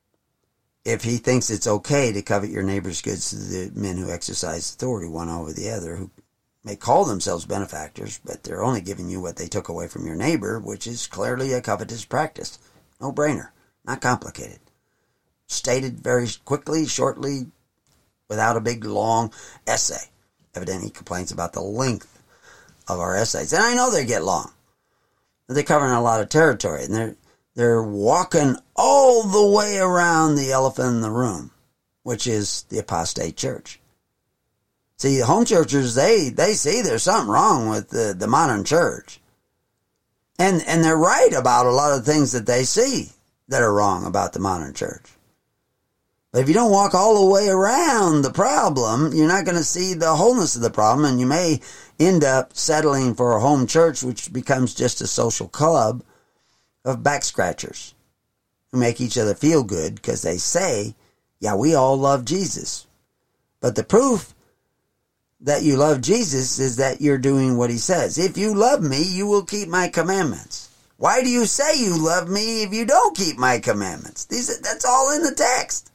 Speaker 2: If he thinks it's okay to covet your neighbor's goods to the men who exercise authority one over the other, who may call themselves benefactors, but they're only giving you what they took away from your neighbor, which is clearly a covetous practice. No brainer. Not complicated. Stated very quickly, shortly, without a big, long essay. Evidently, he complains about the length of our essays. And I know they get long. They're covering a lot of territory, and they're they're walking all the way around the elephant in the room, which is the apostate church. See, the home churches, they, they see there's something wrong with the, the modern church. And and they're right about a lot of things that they see that are wrong about the modern church. But if you don't walk all the way around the problem, you're not going to see the wholeness of the problem, and you may end up settling for a home church, which becomes just a social club of back scratchers who make each other feel good because they say, yeah, we all love Jesus. But the proof that you love Jesus is that you're doing what he says. If you love me, you will keep my commandments. Why do you say you love me if you don't keep my commandments? These, that's all in the text.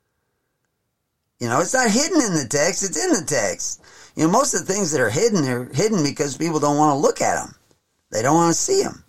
Speaker 2: You know, it's not hidden in the text, it's in the text. You know, most of the things that are hidden are hidden because people don't want to look at them. They don't want to see them.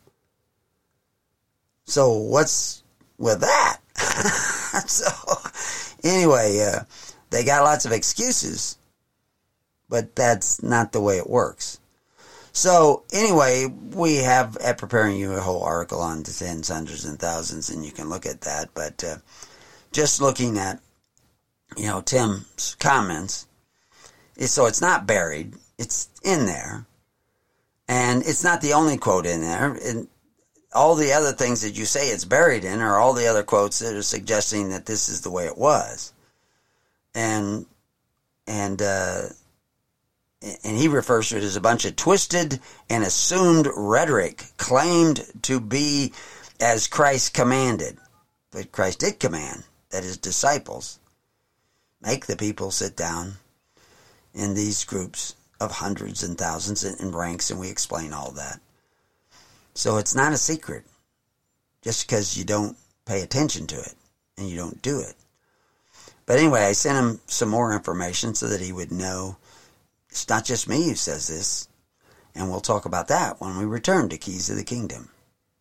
Speaker 2: So what's with that? So anyway, uh, they got lots of excuses, but that's not the way it works. So anyway, we have at Preparing You a whole article on the tens, hundreds, and thousands, and you can look at that. But uh, just looking at, you know, Tim's comments, so it's not buried, it's in there. And it's not the only quote in there. And all the other things that you say it's buried in are all the other quotes that are suggesting that this is the way it was. And and uh, and he refers to it as a bunch of twisted and assumed rhetoric claimed to be as Christ commanded. But Christ did command that his disciples make the people sit down in these groups of hundreds and thousands in ranks, and we explain all that. So it's not a secret just because you don't pay attention to it and you don't do it. But anyway, I sent him some more information so that he would know it's not just me who says this, and we'll talk about that when we return to Keys of the Kingdom.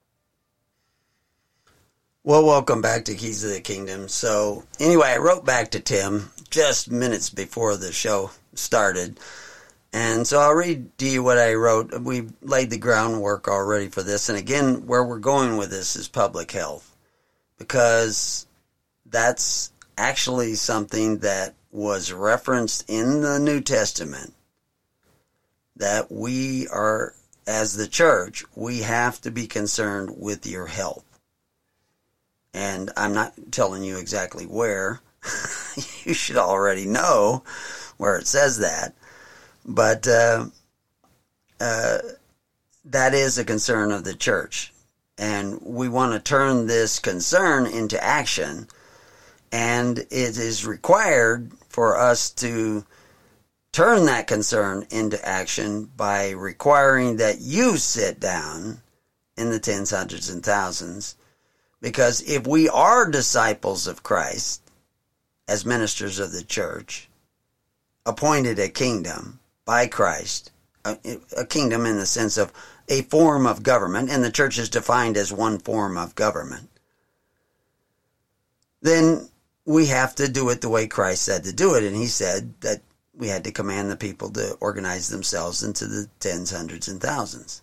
Speaker 2: Well, welcome back to Keys of the Kingdom. So anyway, I wrote back to Tim just minutes before the show started. And so I'll read to you what I wrote. We laid the groundwork already for this. And again, where we're going with this is public health, because that's actually something that was referenced in the New Testament, that we are, as the church, we have to be concerned with your health. And I'm not telling you exactly where. You should already know where it says that. But uh, uh, that is a concern of the church. And we want to turn this concern into action. And it is required for us to turn that concern into action by requiring that you sit down in the tens, hundreds, and thousands. Because if we are disciples of Christ, as ministers of the church, appointed a kingdom by Christ, a, a kingdom in the sense of a form of government, and the church is defined as one form of government, then we have to do it the way Christ said to do it. And he said that we had to command the people to organize themselves into the tens, hundreds, and thousands.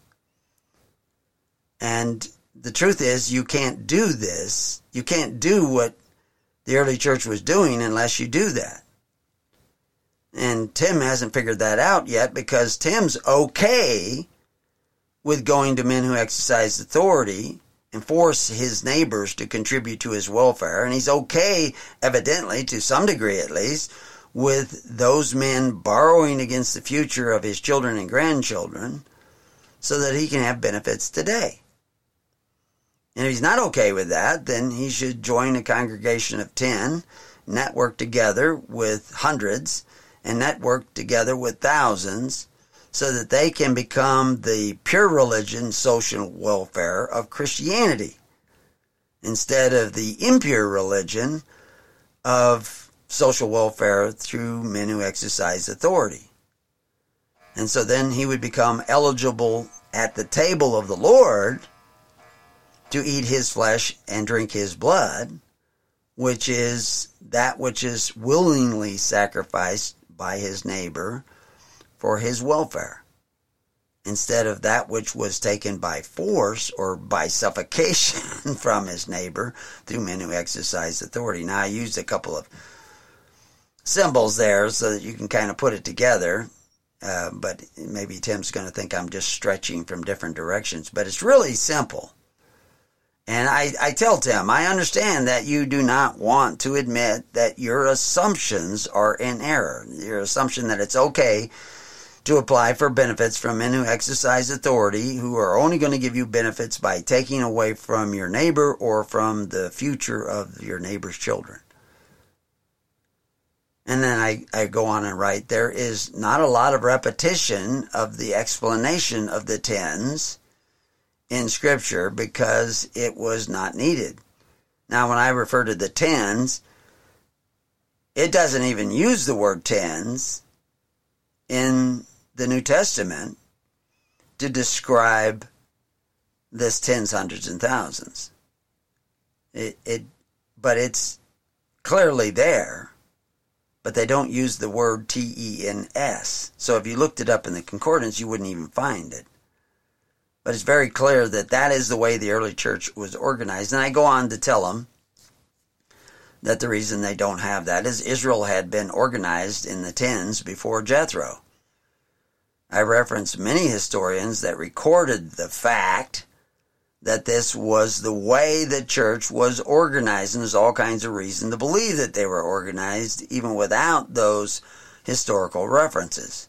Speaker 2: And the truth is, you can't do this. You can't do what the early church was doing unless you do that. And Tim hasn't figured that out yet, because Tim's okay with going to men who exercise authority and force his neighbors to contribute to his welfare. And he's okay, evidently, to some degree at least, with those men borrowing against the future of his children and grandchildren so that he can have benefits today. And if he's not okay with that, then he should join a congregation of ten, network together with hundreds, and network together with thousands, so that they can become the pure religion, social welfare of Christianity, instead of the impure religion of social welfare through men who exercise authority. And so then he would become eligible at the table of the Lord to eat his flesh and drink his blood, which is that which is willingly sacrificed by his neighbor for his welfare, instead of that which was taken by force or by suffocation from his neighbor through men who exercise authority. Now, I used a couple of symbols there so that you can kind of put it together, uh, but maybe Tim's going to think I'm just stretching from different directions, but it's really simple. And I, I tell Tim, I understand that you do not want to admit that your assumptions are in error. Your assumption that it's okay to apply for benefits from men who exercise authority, who are only going to give you benefits by taking away from your neighbor or from the future of your neighbor's children. And then I, I go on and write, there is not a lot of repetition of the explanation of the tens in Scripture because it was not needed. Now, when I refer to the tens, it doesn't even use the word tens in the New Testament to describe this tens, hundreds, and thousands. It, it, but it's clearly there, but they don't use the word T E N S. So if you looked it up in the concordance, you wouldn't even find it. But it's very clear that that is the way the early church was organized. And I go on to tell them that the reason they don't have that is Israel had been organized in the tens before Jethro. I reference many historians that recorded the fact that this was the way the church was organized, and there's all kinds of reason to believe that they were organized even without those historical references.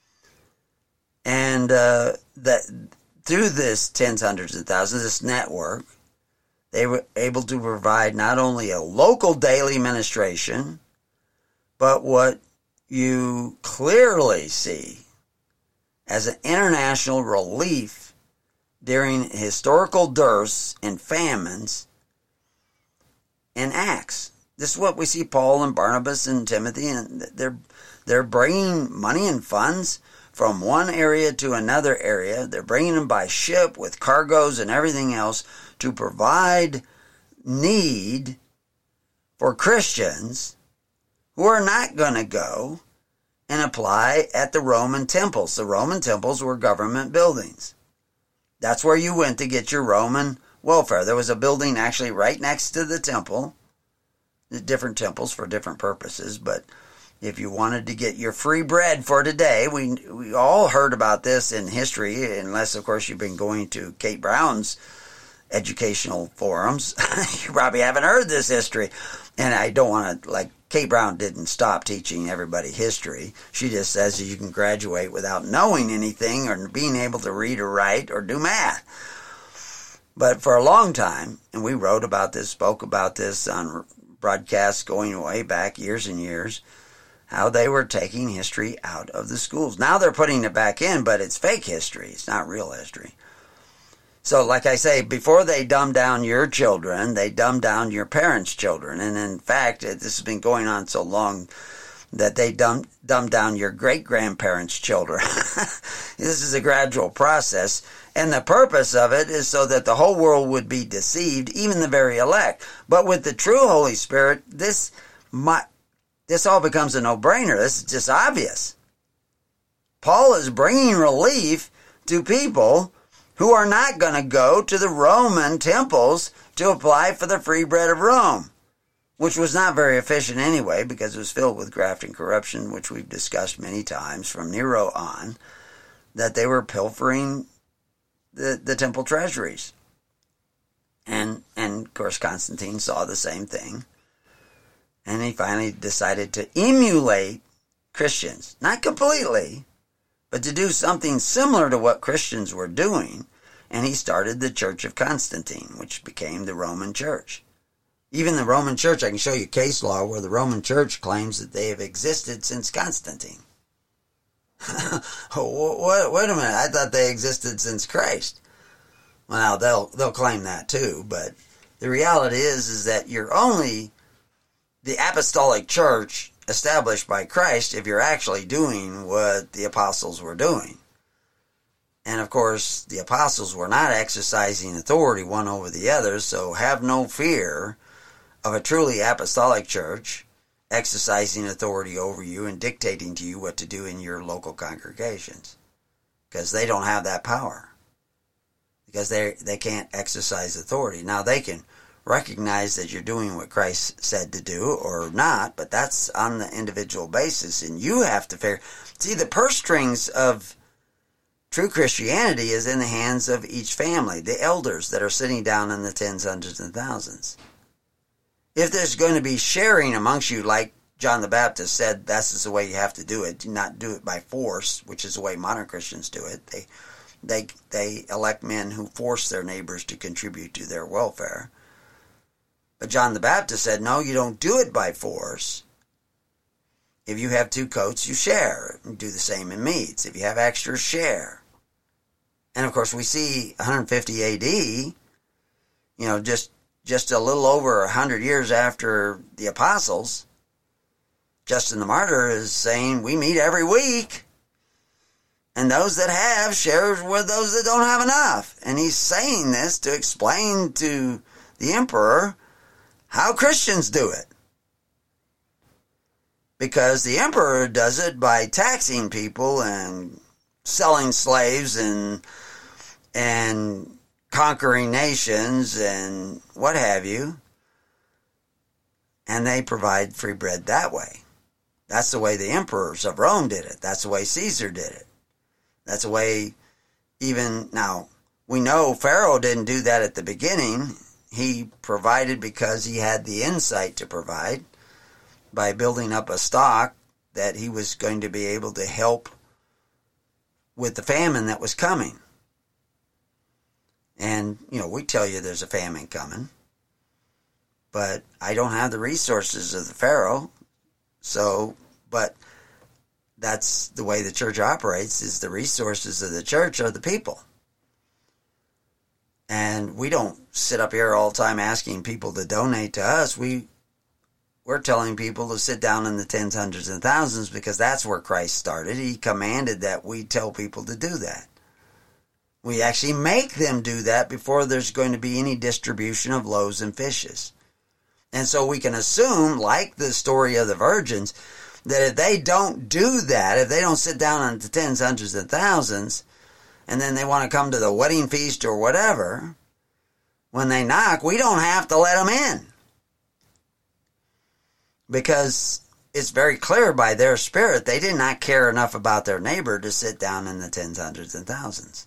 Speaker 2: And uh, that through this tens, hundreds, and thousands, this network, they were able to provide not only a local daily ministration, but what you clearly see as an international relief during historical dearths and famines in Acts. This is what we see Paul and Barnabas and Timothy, and they're they're bringing money and funds from one area to another area. They're bringing them by ship with cargoes and everything else to provide need for Christians who are not going to go and apply at the Roman temples. The Roman temples were government buildings. That's where you went to get your Roman welfare. There was a building actually right next to the temple. Different temples for different purposes, but if you wanted to get your free bread for today, we we all heard about this in history, unless, of course, you've been going to Kate Brown's educational forums. You probably haven't heard this history. And I don't want to, like, Kate Brown didn't stop teaching everybody history. She just says that you can graduate without knowing anything or being able to read or write or do math. But for a long time, and we wrote about this, spoke about this on broadcasts going way back years and years, how they were taking history out of the schools. Now they're putting it back in, but it's fake history. It's not real history. So like I say, before they dumb down your children, they dumb down your parents' children. And in fact, this has been going on so long that they dumb, dumb down your great-grandparents' children. This is a gradual process, and the purpose of it is so that the whole world would be deceived, even the very elect. But with the true Holy Spirit, this might, this all becomes a no-brainer. This is just obvious. Paul is bringing relief to people who are not going to go to the Roman temples to apply for the free bread of Rome, which was not very efficient anyway because it was filled with graft and corruption, which we've discussed many times from Nero on, that they were pilfering the, the temple treasuries. And, and, of course, Constantine saw the same thing. And he finally decided to emulate Christians. Not completely, but to do something similar to what Christians were doing. And he started the Church of Constantine, which became the Roman Church. Even the Roman Church, I can show you case law where the Roman Church claims that they have existed since Constantine. oh, wait, wait a minute, I thought they existed since Christ. Well, they'll they'll claim that too, but the reality is, is that you're only the apostolic church established by Christ if you're actually doing what the apostles were doing. And of course, the apostles were not exercising authority one over the other, so have no fear of a truly apostolic church exercising authority over you and dictating to you what to do in your local congregations. Because they don't have that power. Because they they can't exercise authority. Now they can recognize that you're doing what Christ said to do or not, but that's on the individual basis, and you have to figure. See, the purse strings of true Christianity is in the hands of each family, the elders that are sitting down in the tens, hundreds, and thousands. If there's going to be sharing amongst you, like John the Baptist said, that's the way you have to do it. Do not do it by force, which is the way modern Christians do it. They, they, they elect men who force their neighbors to contribute to their welfare. But John the Baptist said, no, you don't do it by force. If you have two coats, you share. You do the same in meats. If you have extra, share. And of course, we see one fifty A D, you know, just just a little over one hundred years after the apostles, Justin the Martyr is saying, we meet every week. And those that have share with those that don't have enough. And he's saying this to explain to the emperor how Christians do it. Because the emperor does it by taxing people and selling slaves and and conquering nations and what have you. And they provide free bread that way. That's the way the emperors of Rome did it. That's the way Caesar did it. That's the way even, now, we know Pharaoh didn't do that at the beginning. He provided because he had the insight to provide by building up a stock that he was going to be able to help with the famine that was coming. And, you know, we tell you there's a famine coming, but I don't have the resources of the Pharaoh. So, but that's the way the church operates, is the resources of the church are the people. And we don't sit up here all the time asking people to donate to us. We, we're telling people to sit down in the tens, hundreds, and thousands because that's where Christ started. He commanded that we tell people to do that. We actually make them do that before there's going to be any distribution of loaves and fishes. And so we can assume, like the story of the virgins, that if they don't do that, if they don't sit down on the tens, hundreds, and thousands, and then they want to come to the wedding feast or whatever, when they knock, we don't have to let them in. Because it's very clear by their spirit, they did not care enough about their neighbor to sit down in the tens, hundreds, and thousands.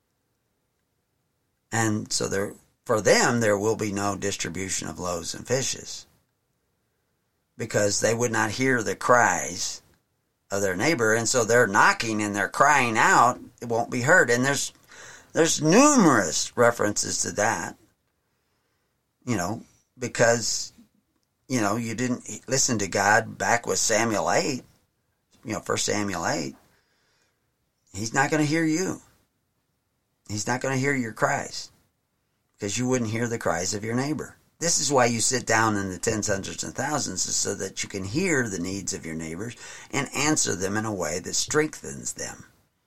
Speaker 2: And so there, for them, there will be no distribution of loaves and fishes. Because they would not hear the cries of their neighbor, and so they're knocking and they're crying out, it won't be heard. And there's there's numerous references to that, you know, because, you know, you didn't listen to God back with Samuel eight, you know, First Samuel eight. He's not going to hear you. He's not going to hear your cries because you wouldn't hear the cries of your neighbor. This is why you sit down in the tens, hundreds, and thousands, is so that you can hear the needs of your neighbors and answer them in a way that strengthens them.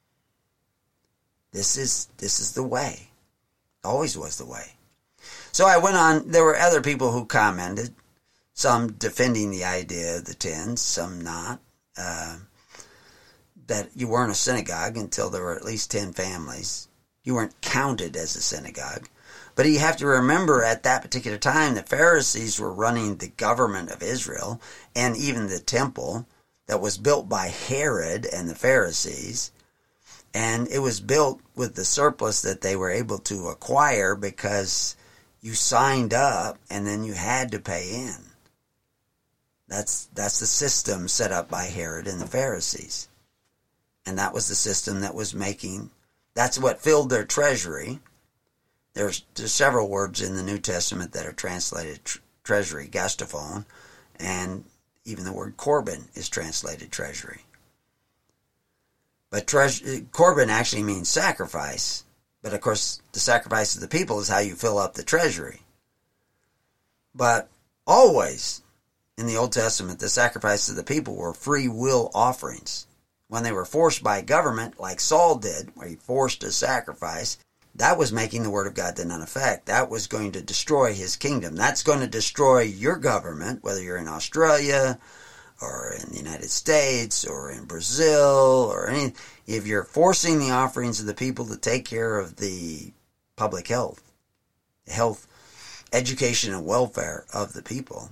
Speaker 2: This is this is the way. Always was the way. So I went on. There were other people who commented, some defending the idea of the tens, some not, uh, that you weren't a synagogue until there were at least ten families. You weren't counted as a synagogue. But you have to remember, at that particular time, the Pharisees were running the government of Israel, and even the temple that was built by Herod and the Pharisees. And it was built with the surplus that they were able to acquire because you signed up and then you had to pay in. That's that's the system set up by Herod and the Pharisees. And that was the system that was making, that's what filled their treasury. There's, there's several words in the New Testament that are translated tr- treasury, gastophon, and even the word Corban is translated treasury. But tre- Corban actually means sacrifice. But of course, the sacrifice of the people is how you fill up the treasury. But always in the Old Testament, the sacrifice of the people were free will offerings. When they were forced by government, like Saul did, where he forced a sacrifice, that was making the word of God to none effect. That was going to destroy his kingdom. That's going to destroy your government, whether you're in Australia or in the United States or in Brazil or any. If you're forcing the offerings of the people to take care of the public health, health, education, and welfare of the people,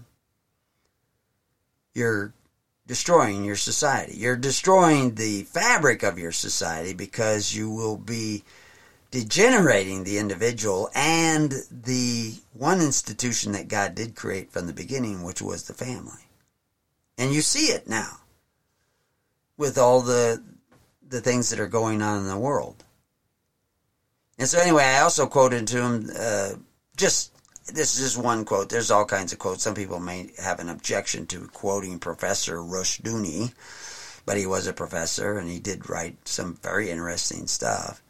Speaker 2: you're destroying your society. You're destroying the fabric of your society because you will be degenerating the individual and the one institution that God did create from the beginning, which was the family. And you see it now with all the the things that are going on in the world. And so anyway, I also quoted to him, uh, just, this is just one quote. There's all kinds of quotes. Some people may have an objection to quoting Professor Rushdoony, but he was a professor and he did write some very interesting stuff.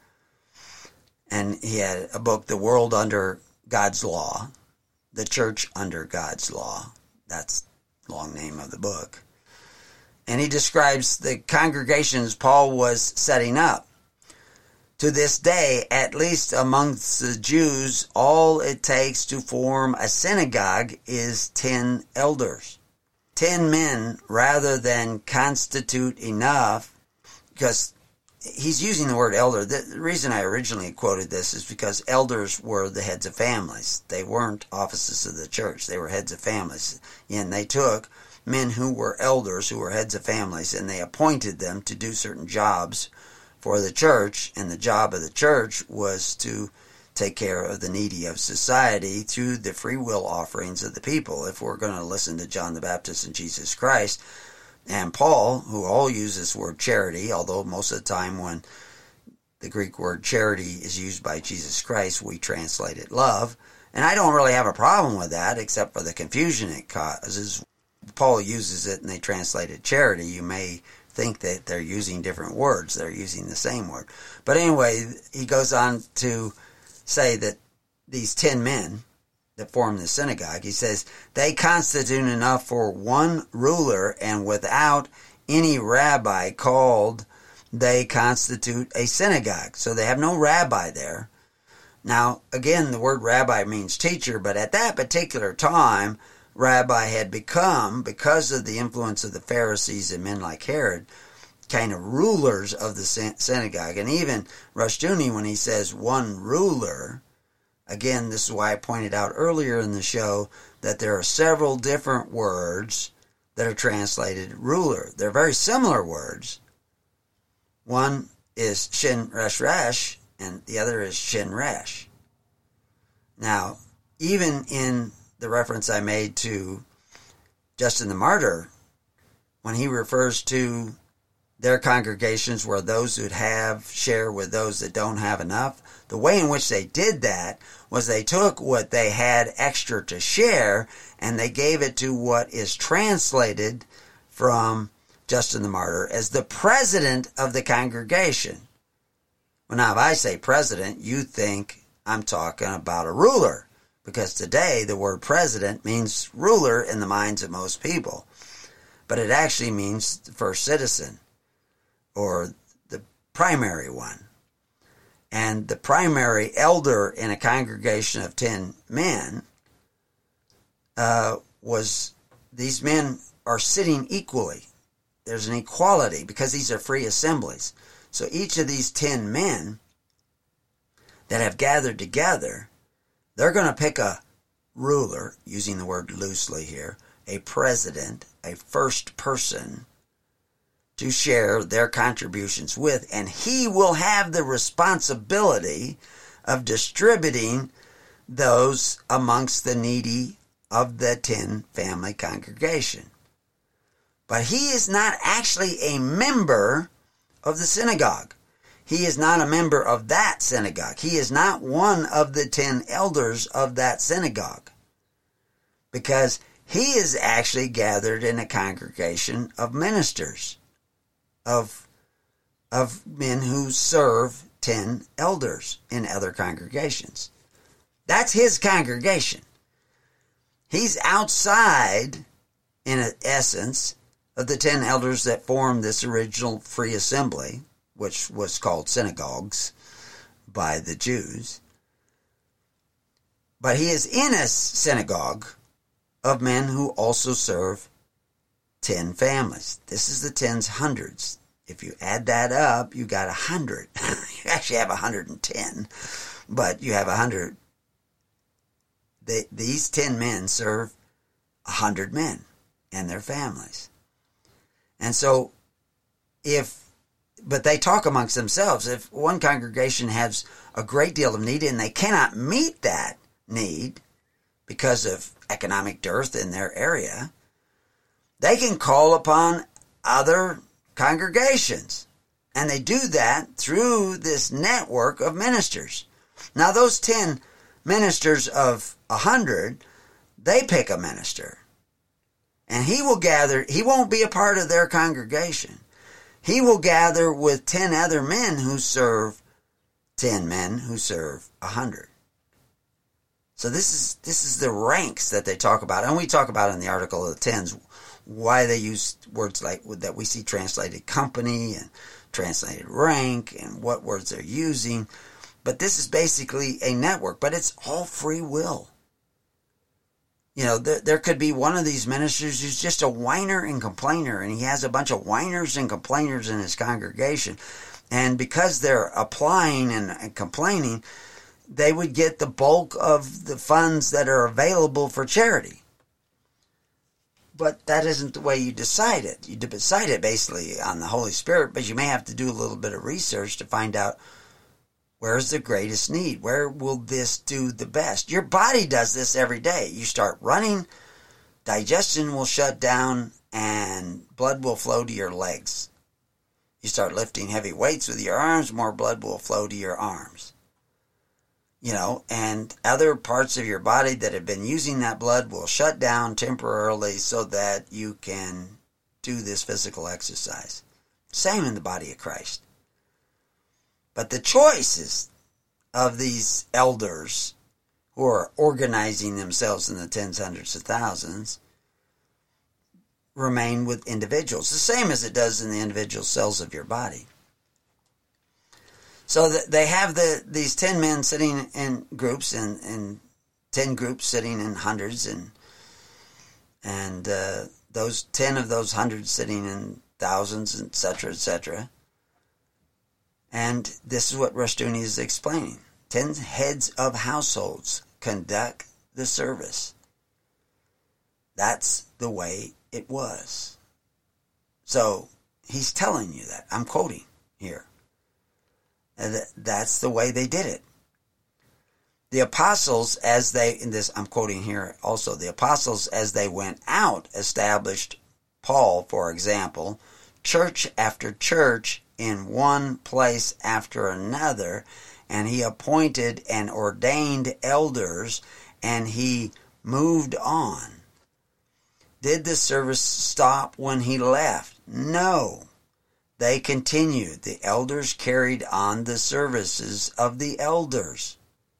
Speaker 2: And he had a book, The World Under God's Law, The Church Under God's Law. That's the long name of the book. And he describes the congregations Paul was setting up. To this day, at least amongst the Jews, all it takes to form a synagogue is ten elders. Ten men rather than constitute enough, because he's using the word elder. The reason I originally quoted this is because elders were the heads of families. They weren't offices of the church. They were heads of families. And they took men who were elders, who were heads of families, and they appointed them to do certain jobs for the church. And the job of the church was to take care of the needy of society through the free will offerings of the people. If we're going to listen to John the Baptist and Jesus Christ, and Paul, who all use this word charity, although most of the time when the Greek word charity is used by Jesus Christ, we translate it love. And I don't really have a problem with that, except for the confusion it causes. Paul uses it and they translate it charity. You may think that they're using different words. They're using the same word. But anyway, he goes on to say that these ten men that form the synagogue, he says, they constitute enough for one ruler, and without any rabbi called, they constitute a synagogue. So they have no rabbi there. Now, again, the word rabbi means teacher, but at that particular time, rabbi had become, because of the influence of the Pharisees and men like Herod, kind of rulers of the synagogue. And even Rushdoony, when he says one ruler, again, this is why I pointed out earlier in the show that there are several different words that are translated ruler. They're very similar words. One is shin resh resh, and the other is shin resh. Now, even in the reference I made to Justin the Martyr, when he refers to their congregations where those who have share with those that don't have enough, the way in which they did that was they took what they had extra to share and they gave it to what is translated from Justin the Martyr as the president of the congregation. Well, now, if I say president, you think I'm talking about a ruler, because today the word president means ruler in the minds of most people, but it actually means the first citizen, or the primary one. And the primary elder in a congregation of ten men uh, was, these men are sitting equally. There's an equality because these are free assemblies. So each of these ten men that have gathered together, they're going to pick a ruler, using the word loosely here, a president, a first person to share their contributions with, and he will have the responsibility of distributing those amongst the needy of the ten family congregation. But he is not actually a member of the synagogue. He is not a member of that synagogue. He is not one of the ten elders of that synagogue, because he is actually gathered in a congregation of ministers, of, of men who serve ten elders in other congregations. That's his congregation. He's outside, in essence, of the ten elders that formed this original free assembly, which was called synagogues by the Jews. But he is in a synagogue of men who also serve ten families. This is the tens hundreds. If you add that up, you got a hundred. You actually have a hundred and ten, but you have a hundred. They, these ten men serve a hundred men and their families. And so, if, but they talk amongst themselves. If one congregation has a great deal of need and they cannot meet that need because of economic dearth in their area, they can call upon other congregations. And they do that through this network of ministers. Now, those ten ministers of a hundred, they pick a minister. And he will gather, he won't be a part of their congregation. He will gather with ten other men who serve ten men who serve a hundred. So this is this is the ranks that they talk about. And we talk about in the article of the tens why they use words like that we see translated company and translated rank and what words they're using. But this is basically a network, but it's all free will. You know, there, there could be one of these ministers who's just a whiner and complainer, and he has a bunch of whiners and complainers in his congregation. And because they're applying and, and complaining, they would get the bulk of the funds that are available for charity. But that isn't the way you decide it. You decide it basically on the Holy Spirit, but you may have to do a little bit of research to find out where's the greatest need? Where will this do the best? Your body does this every day. You start running, digestion will shut down, and blood will flow to your legs. You start lifting heavy weights with your arms, more blood will flow to your arms. You know, and other parts of your body that have been using that blood will shut down temporarily so that you can do this physical exercise. Same in the body of Christ. But the choices of these elders who are organizing themselves in the tens, hundreds of thousands remain with individuals, the same as it does in the individual cells of your body. So that they have the these ten men sitting in groups, and, and ten groups sitting in hundreds, and and uh, those ten of those hundreds sitting in thousands, et cetera, et cetera. And this is what Rushdoony is explaining. Ten heads of households conduct the service. That's the way it was. So he's telling you that. I'm quoting here. And that's the way they did it. The apostles, as they, in this, I'm quoting here also, the apostles, as they went out, established, Paul, for example, church after church in one place after another, and he appointed and ordained elders, and he moved on. Did the service stop when he left? No. They continued. The elders carried on the services of the elders.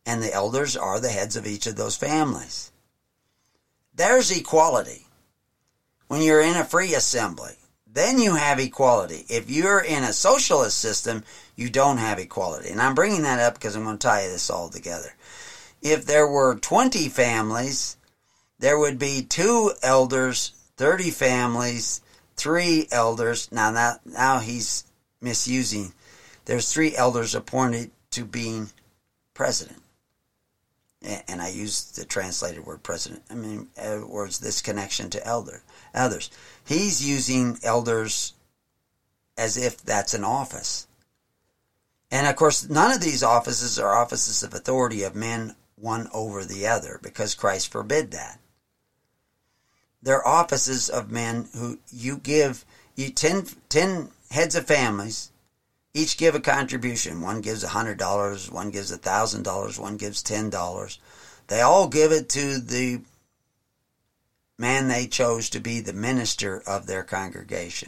Speaker 2: And the elders are the heads of each of those families. There's equality. When you're in a free assembly, then you have equality. If you're in a socialist system, you don't have equality. And I'm bringing that up because I'm going to tie this all together. If there were twenty families, there would be two elders, thirty families, three elders. Now, now, now he's misusing. There's three elders appointed to being president. And I use the translated word president. I mean, in other words, this connection to elder, others. He's using elders as if that's an office. And of course, none of these offices are offices of authority of men one over the other, because Christ forbid that. They're offices of men who you give, you ten, ten heads of families, each give a contribution. One gives one hundred dollars, one gives one thousand dollars, one gives ten dollars. They all give it to the man they chose to be the minister of their congregation.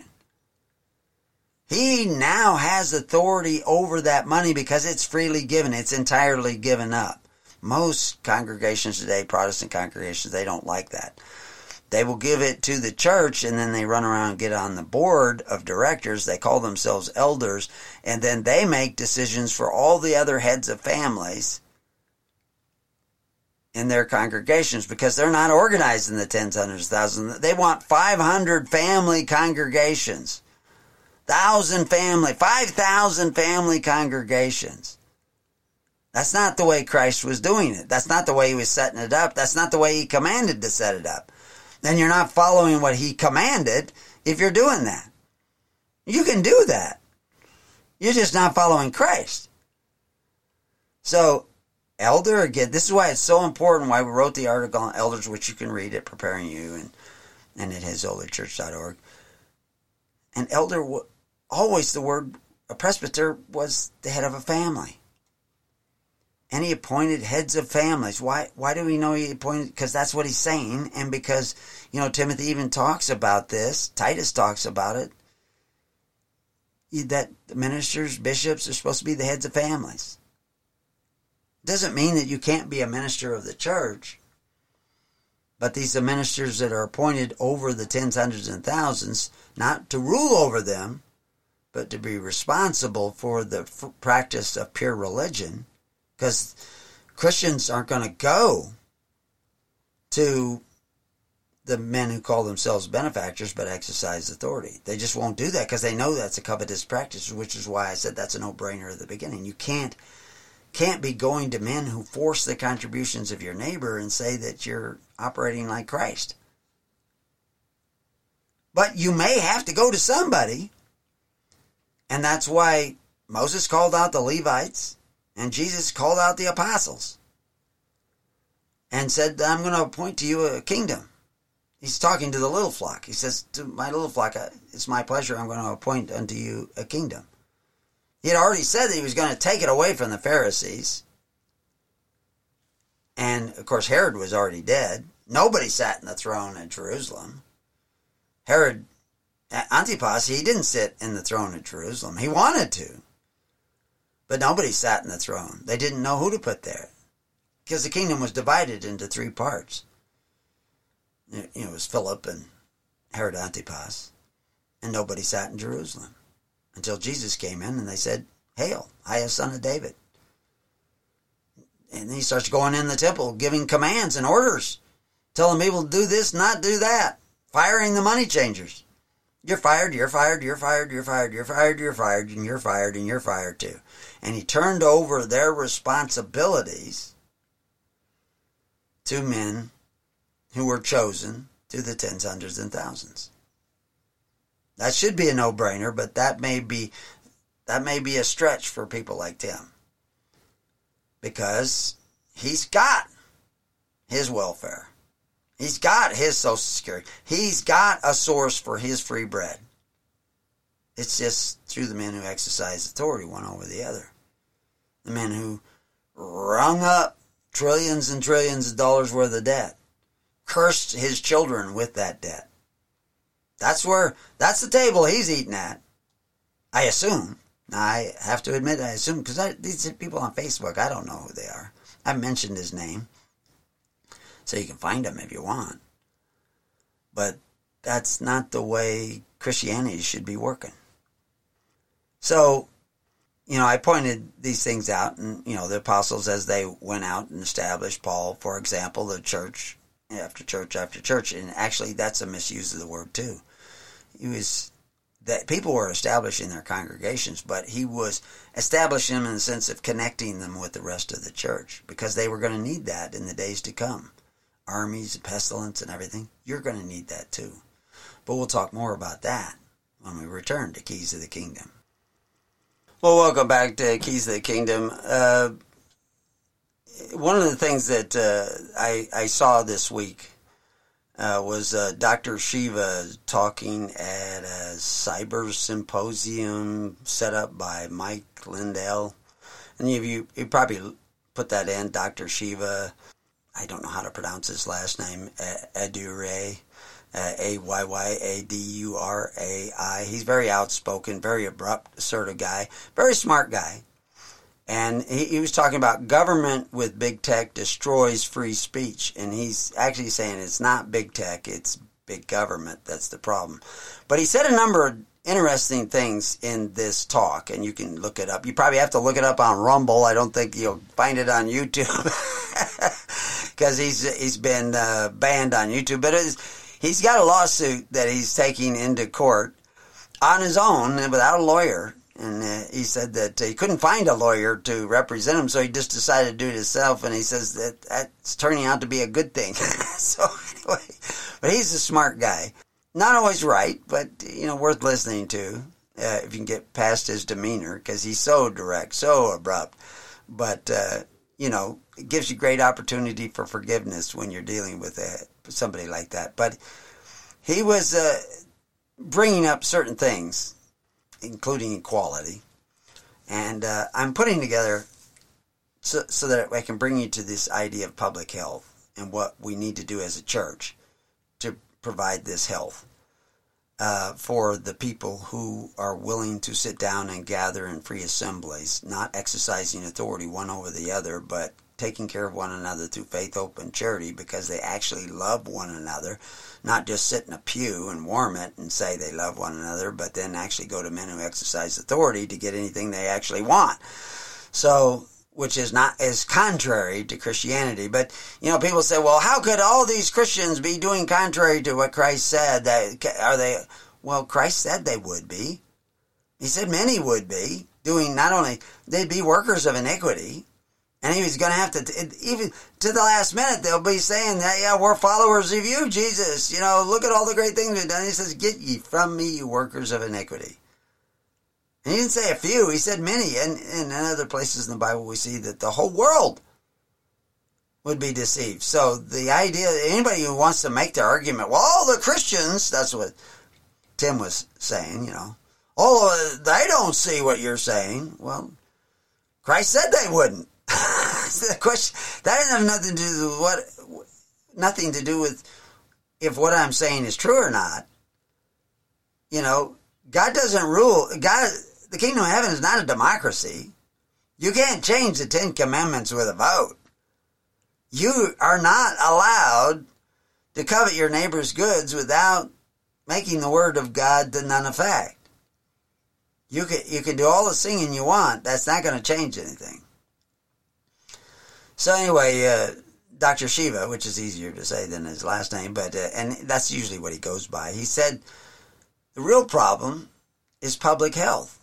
Speaker 2: He now has authority over that money because it's freely given. It's entirely given up. Most congregations today, Protestant congregations, they don't like that. They will give it to the church, and then they run around and get on the board of directors. They call themselves elders, and then they make decisions for all the other heads of families in their congregations, because they're not organized in the tens, hundreds, thousands. They want five hundred family congregations, one thousand family, five thousand family congregations. That's not the way Christ was doing it. That's not the way he was setting it up. That's not the way he commanded to set it up. Then you're not following what he commanded if you're doing that. You can do that. You're just not following Christ. So, elder, again, this is why it's so important, why we wrote the article on elders, which you can read at Preparing You and, and at his holy church dot org. An elder, always the word, a presbyter was the head of a family. And he appointed heads of families. Why Why do we know he appointed? Because that's what he's saying. And because, you know, Timothy even talks about this. Titus talks about it. That ministers, bishops are supposed to be the heads of families. Doesn't mean that you can't be a minister of the church. But these are ministers that are appointed over the tens, hundreds, and thousands, not to rule over them, but to be responsible for the f- practice of pure religion. Because Christians aren't going to go to the men who call themselves benefactors but exercise authority. They just won't do that because they know that's a covetous practice, which is why I said that's a no-brainer at the beginning. You can't can't be going to men who force the contributions of your neighbor and say that you're operating like Christ. But you may have to go to somebody, and that's why Moses called out the Levites. And Jesus called out the apostles and said, I'm going to appoint to you a kingdom. He's talking to the little flock. He says, to my little flock, it's my pleasure, I'm going to appoint unto you a kingdom. He had already said that he was going to take it away from the Pharisees. And, of course, Herod was already dead. Nobody sat in the throne in Jerusalem. Herod, Antipas, he didn't sit in the throne in Jerusalem. He wanted to. But nobody sat in the throne. They didn't know who to put there. Because the kingdom was divided into three parts. You know, it was Philip and Herod Antipas. And nobody sat in Jerusalem. Until Jesus came in and they said, Hail, highest son of David. And then he starts going in the temple, giving commands and orders. Telling people to do this, not do that. Firing the money changers. You're fired, you're fired, you're fired, you're fired, you're fired, you're fired, and you're fired, and you're fired too. And he turned over their responsibilities to men who were chosen to the tens, hundreds, and thousands. That should be a no-brainer, but that may be that may be a stretch for people like Tim. Because he's got his welfare. He's got his Social Security. He's got a source for his free bread. It's just through the men who exercise authority one over the other. The men who rung up trillions and trillions of dollars worth of debt. Cursed his children with that debt. That's where, that's the table he's eating at. I assume. Now, I have to admit, I assume, because these people on Facebook, I don't know who they are. I've mentioned his name, so you can find him if you want. But that's not the way Christianity should be working. So, you know, I pointed these things out, and, you know, the apostles, as they went out and established, Paul, for example, the church after church after church, and actually that's a misuse of the word too. He was, that people were establishing their congregations, but he was establishing them in the sense of connecting them with the rest of the church, because they were going to need that in the days to come. Armies, pestilence, and everything. You're going to need that too. But we'll talk more about that when we return to Keys of the Kingdom. Well, welcome back to Keys of the Kingdom. Uh, one of the things that uh, I, I saw this week uh, was uh, Doctor Shiva talking at a cyber symposium set up by Mike Lindell. And you, you, you probably put that in, Doctor Shiva. I don't know how to pronounce his last name, Ayyadurai. Uh, A Y Y A D U R A I. He's very outspoken, very abrupt sort of guy, very smart guy. And he, he was talking about government with big tech destroys free speech. And he's actually saying it's not big tech, it's big government. That's the problem. But he said a number of interesting things in this talk, and you can look it up. You probably have to look it up on Rumble. I don't think you'll find it on YouTube because he's, he's been uh, banned on YouTube. But it's... He's got a lawsuit that he's taking into court on his own and without a lawyer. And uh, he said that he couldn't find a lawyer to represent him, so he just decided to do it himself. And he says that that's turning out to be a good thing. So anyway, but he's a smart guy. Not always right, but, you know, worth listening to uh, if you can get past his demeanor, because he's so direct, so abrupt. But, uh, you know, it gives you great opportunity for forgiveness when you're dealing with a somebody like that. But he was uh, bringing up certain things, including equality. And uh, I'm putting together so, so that I can bring you to this idea of public health and what we need to do as a church to provide this health uh, for the people who are willing to sit down and gather in free assemblies, not exercising authority one over the other, but taking care of one another through faith, hope, and charity, because they actually love one another, not just sit in a pew and warm it and say they love one another, but then actually go to men who exercise authority to get anything they actually want. So, which is not is contrary to Christianity. But, you know, people say, well, how could all these Christians be doing contrary to what Christ said? That, are they? Well, Christ said they would be. He said many would be doing, not only, they'd be workers of iniquity. And he was going to have to, even to the last minute, they'll be saying that, yeah, we're followers of you, Jesus. You know, look at all the great things we've done. He says, get ye from me, you workers of iniquity. And he didn't say a few, he said many. And, and in other places in the Bible, we see that the whole world would be deceived. So the idea, anybody who wants to make the argument, well, all the Christians, that's what Tim was saying, you know, oh, they don't see what you're saying. Well, Christ said they wouldn't. The question, that doesn't have nothing to do with what, nothing to do with if what I'm saying is true or not. You know, God doesn't rule. God, the kingdom of heaven is not a democracy. You can't change the Ten Commandments with a vote. You are not allowed to covet your neighbor's goods without making the word of God to none effect. You can, you can do all the singing you want. That's not going to change anything. So anyway, uh, Doctor Shiva, which is easier to say than his last name, but uh, and that's usually what he goes by. He said the real problem is public health.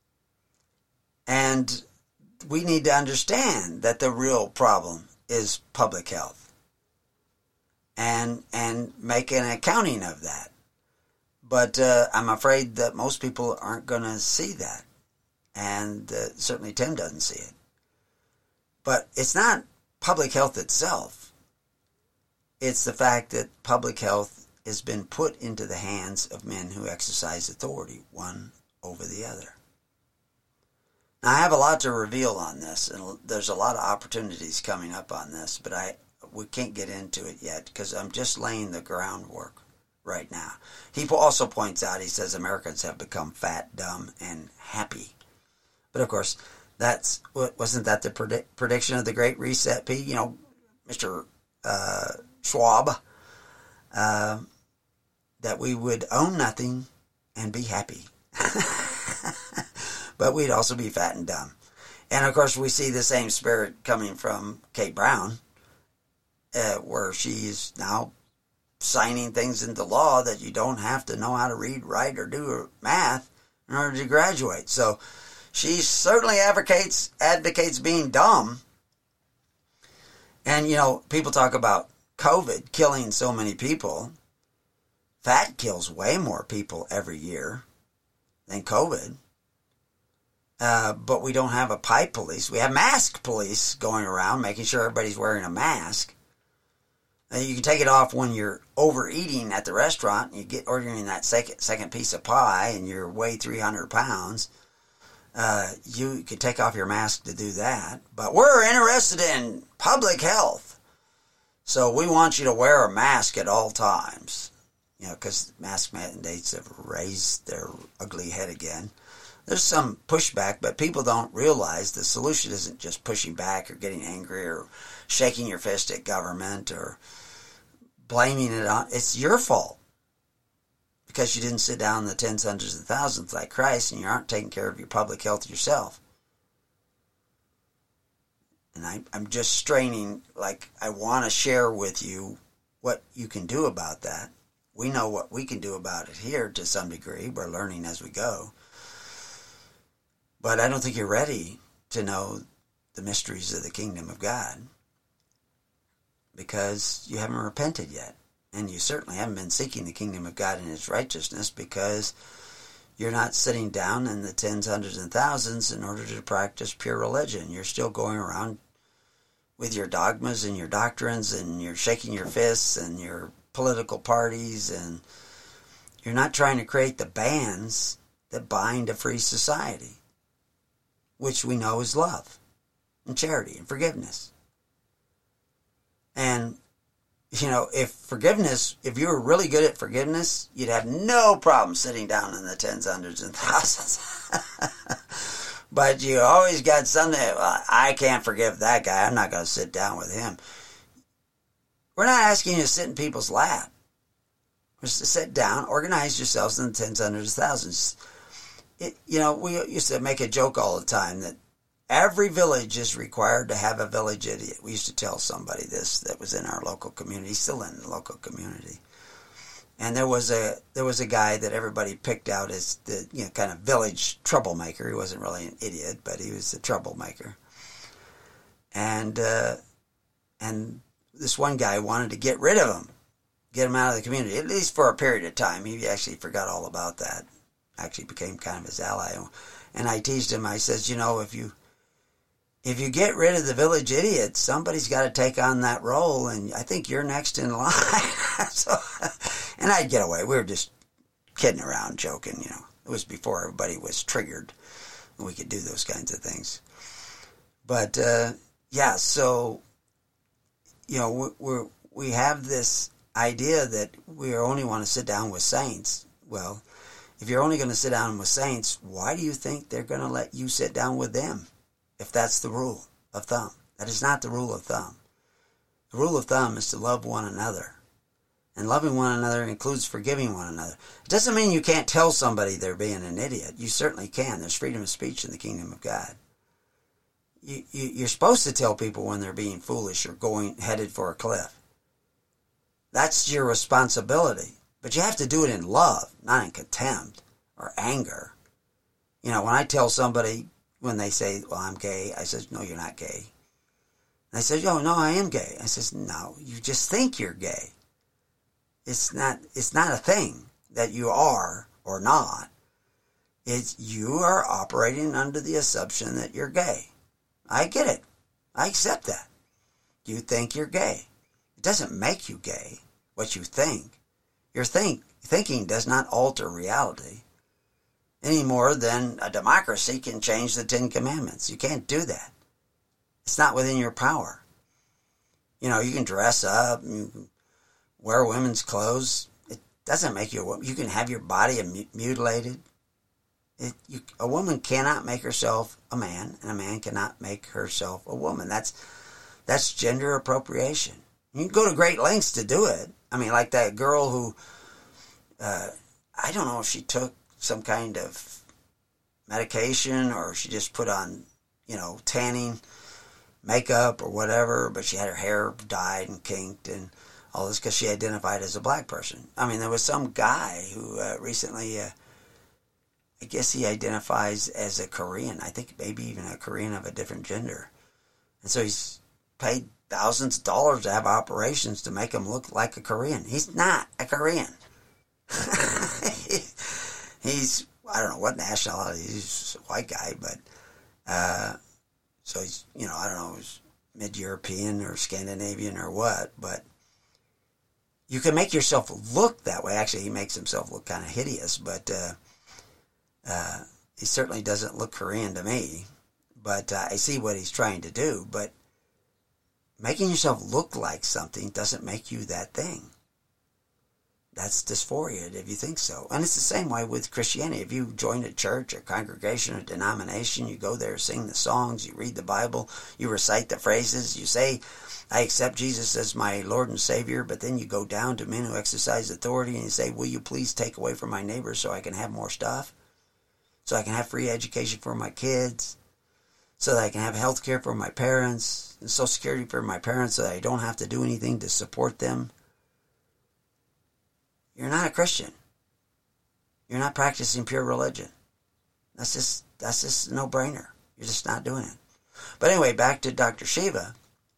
Speaker 2: And we need to understand that the real problem is public health. And and make an accounting of that. But uh, I'm afraid that most people aren't going to see that. And uh, certainly Tim doesn't see it. But it's not public health itself. It's the fact that public health has been put into the hands of men who exercise authority, one over the other. Now, I have a lot to reveal on this, and there's a lot of opportunities coming up on this, but I we can't get into it yet because I'm just laying the groundwork right now. He also points out, he says Americans have become fat, dumb, and happy. But of course, That's wasn't that the predict, prediction of the Great Reset, P? You know, Mister Uh, Schwab, uh, that we would own nothing and be happy. But we'd also be fat and dumb. And of course, we see the same spirit coming from Kate Brown, uh, where she's now signing things into law that you don't have to know how to read, write, or do math in order to graduate. So she certainly advocates advocates being dumb. And, you know, people talk about COVID killing so many people. Fat kills way more people every year than COVID. Uh, but we don't have a pipe police. We have mask police going around making sure everybody's wearing a mask. And you can take it off when you're overeating at the restaurant and you get ordering that second, second piece of pie and you're weigh three hundred pounds. Uh, you can take off your mask to do that. But we're interested in public health. So we want you to wear a mask at all times. You know, because mask mandates have raised their ugly head again. There's some pushback, but people don't realize the solution isn't just pushing back or getting angry or shaking your fist at government or blaming it on. It's your fault because you didn't sit down in the tens, hundreds, and thousands like Christ, and you aren't taking care of your public health yourself. And I, I'm just straining, like I want to share with you what you can do about that. We know what we can do about it here to some degree. We're learning as we go. But I don't think you're ready to know the mysteries of the kingdom of God because you haven't repented yet. And you certainly haven't been seeking the kingdom of God and His righteousness because you're not sitting down in the tens, hundreds, and thousands in order to practice pure religion. You're still going around with your dogmas and your doctrines and you're shaking your fists and your political parties, and you're not trying to create the bands that bind a free society, which we know is love and charity and forgiveness. And, you know, if forgiveness, if you were really good at forgiveness, you'd have no problem sitting down in the tens, hundreds, and thousands. But you always got something, well, I can't forgive that guy. I'm not going to sit down with him. We're not asking you to sit in people's lap. We're just to sit down, organize yourselves in the tens, hundreds, thousands. It, you know, we used to make a joke all the time that every village is required to have a village idiot. We used to tell somebody this that was in our local community, still in the local community. And there was a there was a guy that everybody picked out as the you know kind of village troublemaker. He wasn't really an idiot, but he was a troublemaker. And uh, and this one guy wanted to get rid of him, get him out of the community, at least for a period of time. He actually forgot all about that. Actually became kind of his ally. And I teased him, I says, you know, if you if you get rid of the village idiot, somebody's got to take on that role, and I think you're next in line. so, and I'd get away. We were just kidding around, joking, you know. It was before everybody was triggered, and we could do those kinds of things. But, uh, yeah, so, you know, we we have this idea that we only want to sit down with saints. Well, if you're only going to sit down with saints, why do you think they're going to let you sit down with them if that's the rule of thumb? That is not the rule of thumb. The rule of thumb is to love one another. And loving one another includes forgiving one another. It doesn't mean you can't tell somebody they're being an idiot. You certainly can. There's freedom of speech in the kingdom of God. You, you, you're supposed to tell people when they're being foolish or going headed for a cliff. That's your responsibility. But you have to do it in love, not in contempt or anger. You know, when I tell somebody, when they say, well, I'm gay, I says, no, you're not gay. And they say, oh, no, I am gay. I says, no, you just think you're gay. It's not, it's not a thing that you are or not. It's you are operating under the assumption that you're gay. I get it. I accept that. You think you're gay. It doesn't make you gay, what you think. Your think, thinking does not alter reality any more than a democracy can change the Ten Commandments. You can't do that. It's not within your power. You know, you can dress up, you can wear women's clothes. It doesn't make you a woman. You can have your body mutilated. It, you, a woman cannot make herself a man, and a man cannot make herself a woman. That's that's gender appropriation. You can go to great lengths to do it. I mean, like that girl who, uh, I don't know if she took some kind of medication or she just put on, you know, tanning makeup or whatever, but she had her hair dyed and kinked and all this because she identified as a black person. I mean, there was some guy who uh, recently... Uh, I guess he identifies as a Korean. I think maybe even a Korean of a different gender. And so he's paid thousands of dollars to have operations to make him look like a Korean. He's not a Korean. He's, I don't know what nationality, he's a white guy, but, uh, so he's, you know, I don't know, he's mid-European or Scandinavian or what, but you can make yourself look that way. Actually, he makes himself look kind of hideous, but, uh, Uh, he certainly doesn't look Korean to me, but uh, I see what he's trying to do. But making yourself look like something doesn't make you that thing. That's dysphoria if you think so. And it's the same way with Christianity. If you join a church, a congregation, a denomination, you go there, sing the songs, you read the Bible, you recite the phrases, you say, I accept Jesus as my Lord and Savior, but then you go down to men who exercise authority and you say, will you please take away from my neighbor so I can have more stuff? So I can have free education for my kids, so that I can have health care for my parents, and Social Security for my parents so that I don't have to do anything to support them. You're not a Christian. You're not practicing pure religion. That's just, that's just a no-brainer. You're just not doing it. But anyway, back to Doctor Shiva.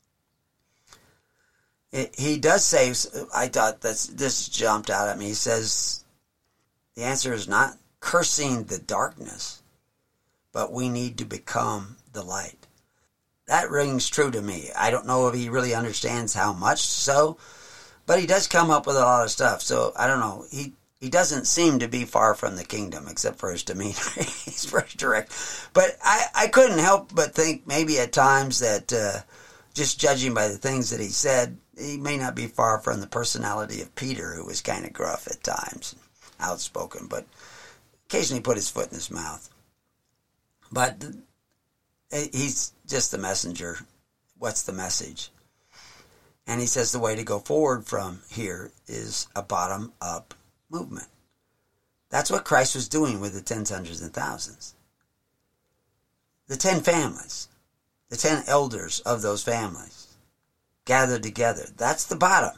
Speaker 2: It, he does say, I thought that's, this jumped out at me. He says, the answer is not cursing the darkness, but we need to become the light. That rings true to me. I don't know if he really understands how much so, but he does come up with a lot of stuff. So I don't know. He he doesn't seem to be far from the kingdom, except for his demeanor. He's very direct. But I, I couldn't help but think maybe at times that uh, just judging by the things that he said, he may not be far from the personality of Peter, who was kind of gruff at times, outspoken, but occasionally put his foot in his mouth. But he's just the messenger. What's the message? And he says the way to go forward from here is a bottom-up movement. That's what Christ was doing with the tens, hundreds, and thousands. The ten families, the ten elders of those families gathered together. That's the bottom.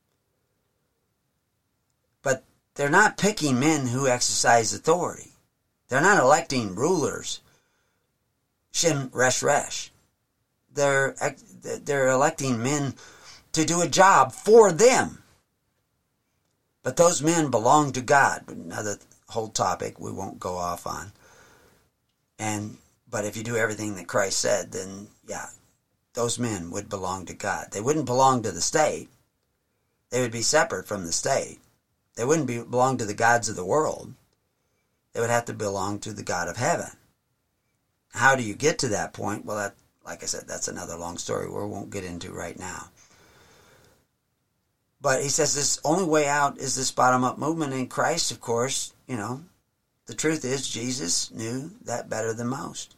Speaker 2: But they're not picking men who exercise authority. They're not electing rulers. Shem Resh Resh. They're, they're electing men to do a job for them. But those men belong to God. Another whole topic we won't go off on. And but if you do everything that Christ said, then yeah, those men would belong to God. They wouldn't belong to the state. They would be separate from the state. They wouldn't be, belong to the gods of the world. They would have to belong to the God of heaven. How do you get to that point? Well, that, like I said, that's another long story we won't get into right now. But he says this only way out is this bottom-up movement in Christ, of course. You know, the truth is Jesus knew that better than most.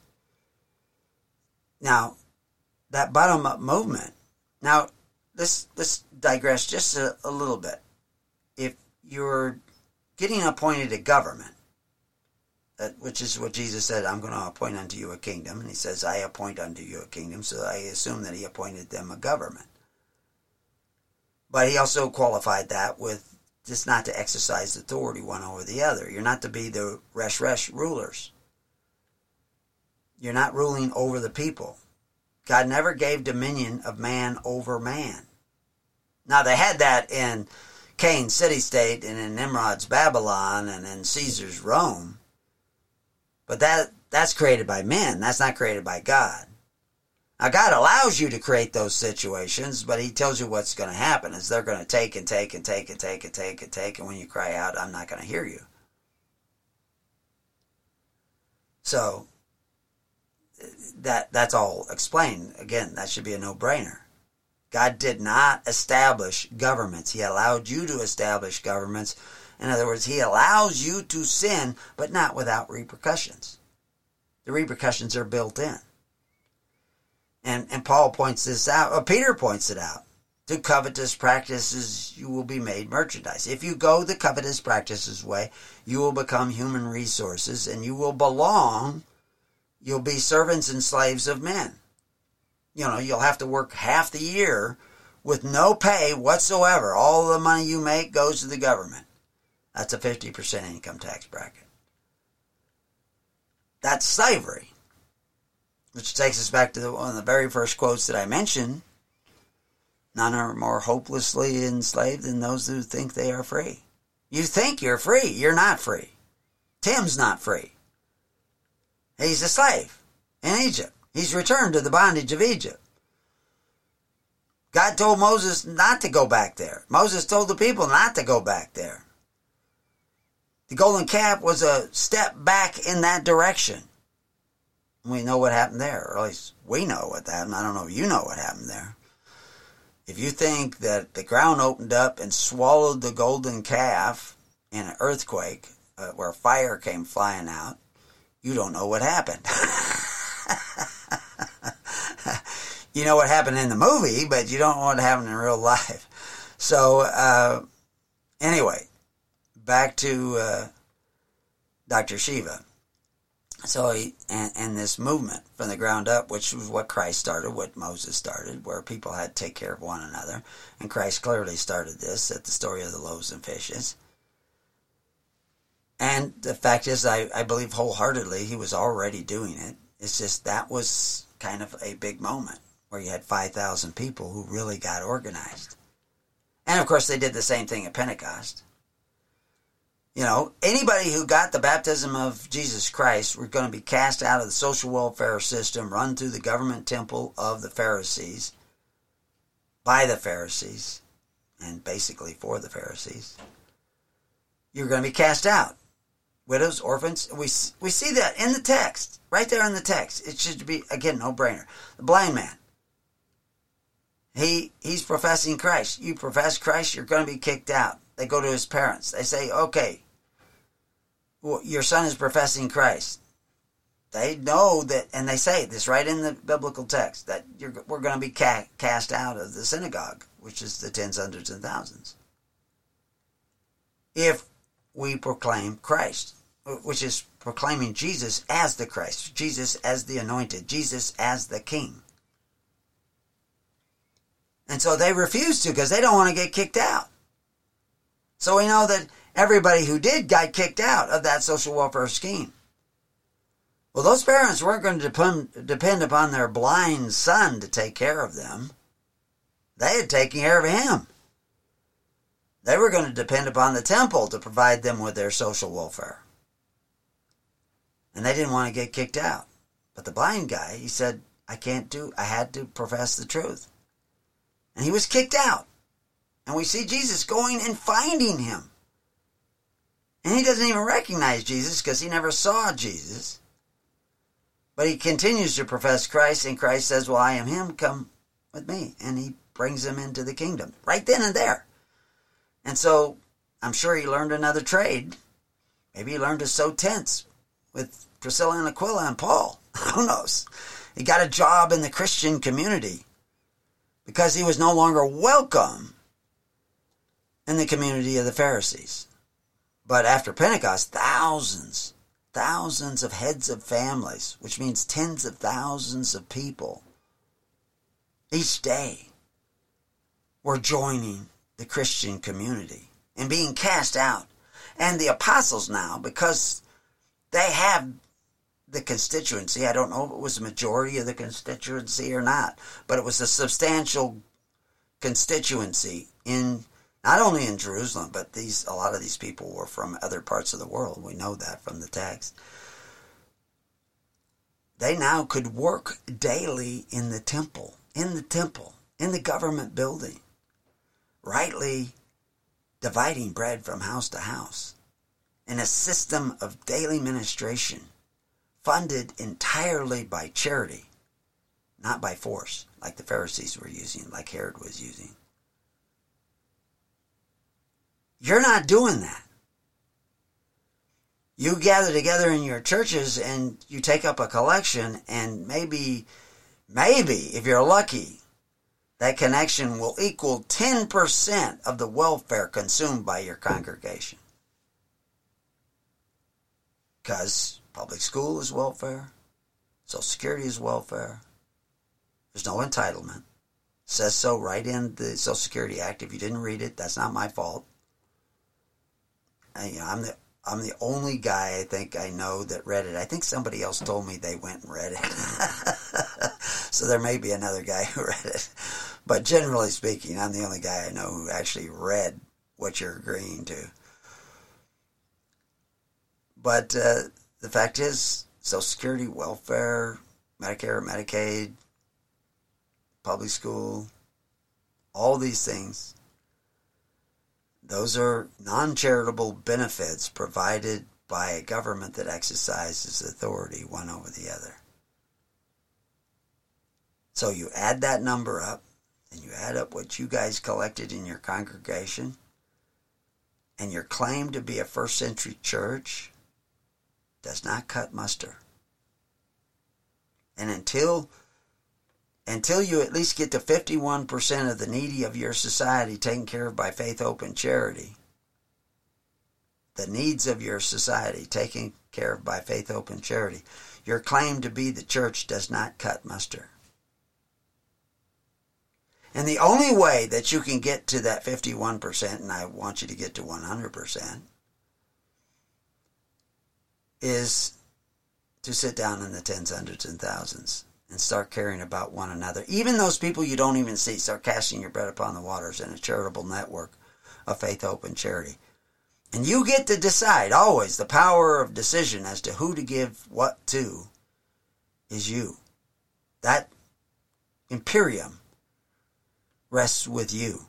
Speaker 2: Now, that bottom-up movement, now, let's, let's digress just a, a little bit. If you're getting appointed a government, uh, which is what Jesus said, I'm going to appoint unto you a kingdom. And he says, I appoint unto you a kingdom. So I assume that he appointed them a government. But he also qualified that with just not to exercise authority one over the other. You're not to be the Resh Resh rulers. You're not ruling over the people. God never gave dominion of man over man. Now, they had that in Cain's city-state and in Nimrod's Babylon and in Caesar's Rome. But that that's created by men. That's not created by God. Now, God allows you to create those situations, but he tells you what's going to happen is they're going to take and take and take and take and take and take, and when you cry out, I'm not going to hear you. So, that that's all explained. Again, that should be a no-brainer. God did not establish governments. He allowed you to establish governments, In other words, he allows you to sin, but not without repercussions. The repercussions are built in. And, and Paul points this out, or Peter points it out. To covetous practices, you will be made merchandise. If you go the covetous practices way, you will become human resources and you will belong, you'll be servants and slaves of men. You know, you'll have to work half the year with no pay whatsoever. All the money you make goes to the government. That's a fifty percent income tax bracket. That's slavery. Which takes us back to the, one of the very first quotes that I mentioned. None are more hopelessly enslaved than those who think they are free. You think you're free. You're not free. Tim's not free. He's a slave in Egypt. He's returned to the bondage of Egypt. God told Moses not to go back there. Moses told the people not to go back there. The golden calf was a step back in that direction. We know what happened there, or at least we know what happened. I don't know if you know what happened there. If you think that the ground opened up and swallowed the golden calf in an earthquake uh, where fire came flying out, you don't know what happened. You know what happened in the movie, but you don't know what happened in real life. So, uh, anyway, back to uh, Doctor Shiva. So, he, and, and this movement from the ground up, which was what Christ started, what Moses started, where people had to take care of one another. And Christ clearly started this at the story of the loaves and fishes. And the fact is, I, I believe wholeheartedly he was already doing it. It's just that was kind of a big moment where you had five thousand people who really got organized. And of course, they did the same thing at Pentecost. You know, anybody who got the baptism of Jesus Christ were going to be cast out of the social welfare system, run through the government temple of the Pharisees, by the Pharisees, and basically for the Pharisees. You're going to be cast out. Widows, orphans, we we see that in the text, right there in the text. It should be, again, no-brainer. The blind man, he he's professing Christ. You profess Christ, you're going to be kicked out. They go to his parents. They say, okay, well, your son is professing Christ. They know that, and they say this right in the biblical text, that you're, we're going to be ca- cast out of the synagogue, which is the tens, hundreds, and thousands, if we proclaim Christ, which is proclaiming Jesus as the Christ, Jesus as the anointed, Jesus as the King. And so they refuse to because they don't want to get kicked out. So we know that everybody who did got kicked out of that social welfare scheme. Well, those parents weren't going to depend, depend upon their blind son to take care of them. They had taken care of him. They were going to depend upon the temple to provide them with their social welfare. And they didn't want to get kicked out. But the blind guy, he said, I can't do, I had to profess the truth. And he was kicked out. And we see Jesus going and finding him. And he doesn't even recognize Jesus because he never saw Jesus. But he continues to profess Christ, and Christ says, well, I am him, come with me. And he brings him into the kingdom right then and there. And so I'm sure he learned another trade. Maybe he learned to sew tents with Priscilla and Aquila and Paul. Who knows? He got a job in the Christian community because he was no longer welcome in the community of the Pharisees. But after Pentecost, thousands, thousands of heads of families, which means tens of thousands of people, each day were joining the Christian community and being cast out. And the apostles now, because they have the constituency, I don't know if it was a majority of the constituency or not, but it was a substantial constituency in not only in Jerusalem, but these a lot of these people were from other parts of the world. We know that from the text. They now could work daily in the temple, in the temple, in the government building, rightly dividing bread from house to house, in a system of daily ministration funded entirely by charity, not by force, like the Pharisees were using, like Herod was using. You're not doing that. You gather together in your churches and you take up a collection, and maybe, maybe, if you're lucky, that connection will equal ten percent of the welfare consumed by your congregation. Because public school is welfare, Social Security is welfare. There's no entitlement. It says so right in the Social Security Act. If you didn't read it, that's not my fault. I, you know, I'm the I'm the only guy I think I know that read it. I think somebody else told me they went and read it. So there may be another guy who read it. But generally speaking, I'm the only guy I know who actually read what you're agreeing to. But uh, the fact is, Social Security, welfare, Medicare, Medicaid, public school, all these things, those are non-charitable benefits provided by a government that exercises authority one over the other. So you add that number up, and you add up what you guys collected in your congregation, and your claim to be a first century church does not cut muster. And until until you at least get to fifty-one percent of the needy of your society taken care of by faith, hope, and charity, the needs of your society taken care of by faith, hope, and charity, your claim to be the church does not cut muster. And the only way that you can get to that fifty-one percent, and I want you to get to one hundred percent, is to sit down in the tens, hundreds, and thousands and start caring about one another. Even those people you don't even see, start casting your bread upon the waters in a charitable network of faith, hope, and charity. And you get to decide, always, the power of decision as to who to give what to is you. That imperium rests with you.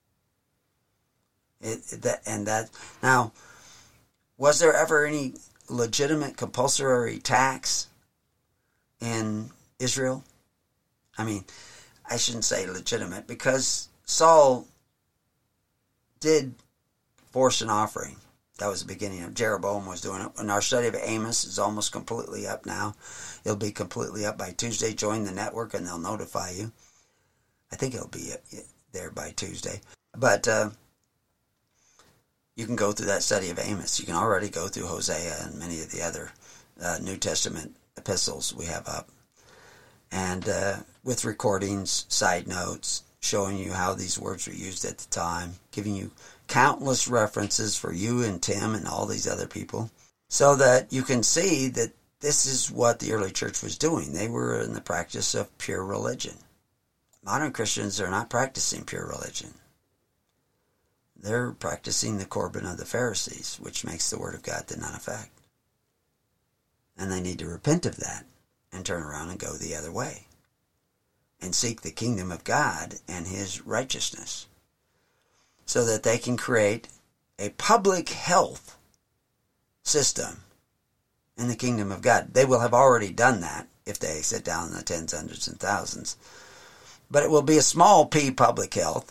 Speaker 2: It, that, and that, now, was there ever any legitimate compulsory tax in Israel? I mean, I shouldn't say legitimate, because Saul did force an offering. That was the beginning of Jeroboam was doing it. And our study of Amos is almost completely up now. It'll be completely up by Tuesday. Join the network and they'll notify you. I think it'll be there by Tuesday. But uh, you can go through that study of Amos. You can already go through Hosea and many of the other uh, New Testament epistles we have up. And uh, with recordings, side notes, showing you how these words were used at the time, giving you countless references for you and Tim and all these other people, so that you can see that this is what the early church was doing. They were in the practice of pure religion. Modern Christians are not practicing pure religion. They're practicing the Corban of the Pharisees, which makes the Word of God to none effect. And they need to repent of that and turn around and go the other way and seek the kingdom of God and His righteousness, so that they can create a public health system in the kingdom of God. They will have already done that if they sit down in the tens, hundreds, and thousands. But it will be a small p public health.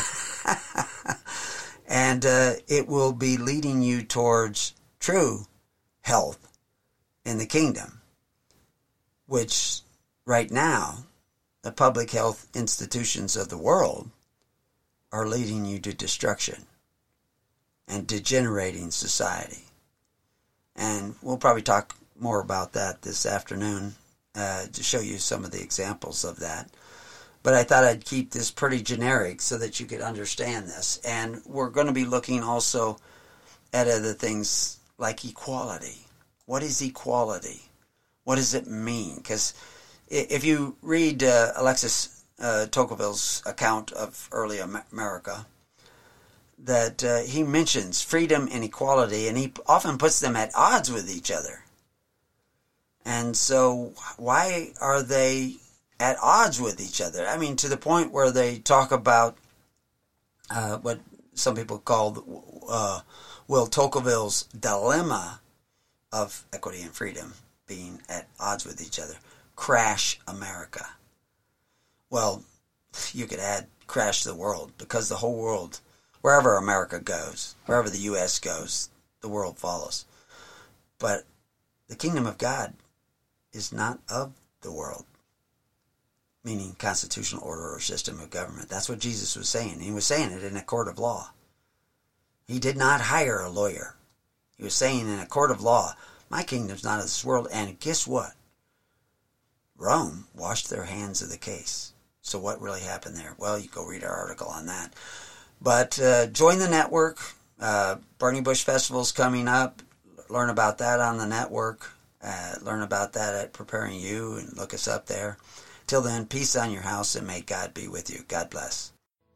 Speaker 2: And uh, it will be leading you towards true health in the kingdom, which right now, the public health institutions of the world are leading you to destruction and degenerating society. And we'll probably talk more about that this afternoon uh, to show you some of the examples of that. But I thought I'd keep this pretty generic so that you could understand this. And we're going to be looking also at other things like equality. What is equality? What does it mean? Because if you read uh, Alexis uh, Tocqueville's account of early America, that uh, he mentions freedom and equality, and he often puts them at odds with each other. And so why are they at odds with each other? I mean, to the point where they talk about uh, what some people call uh, Will Tocqueville's dilemma of equity and freedom being at odds with each other. Crash America. Well, you could add crash the world, because the whole world, wherever America goes, wherever the U S goes, the world follows. But the kingdom of God is not of the world, meaning constitutional order or system of government. That's what Jesus was saying. He was saying it in a court of law. He did not hire a lawyer. He was saying in a court of law, my kingdom's not of this world. And guess what? Rome washed their hands of the case. So what really happened there? Well, you go read our article on that. But uh, join the network. Uh, Burning Bush Festival's coming up. Learn about that on the network. Uh, learn about that at Preparing You and look us up there. Till then, peace on your house and may God be with you. God bless.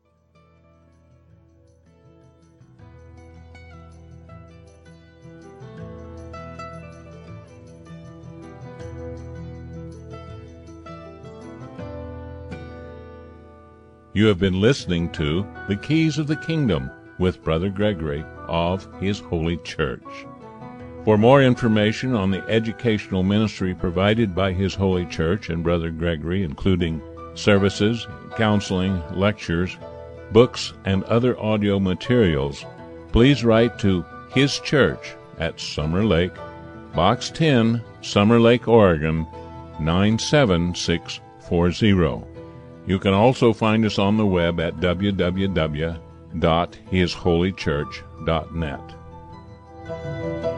Speaker 1: You have been listening to The Keys of the Kingdom with Brother Gregory of His Holy Church. For more information on the educational ministry provided by His Holy Church and Brother Gregory, including services, counseling, lectures, books, and other audio materials, please write to His Church at Summer Lake, Box ten, Summer Lake, Oregon, nine seven six four zero. You can also find us on the web at w w w dot his holy church dot net.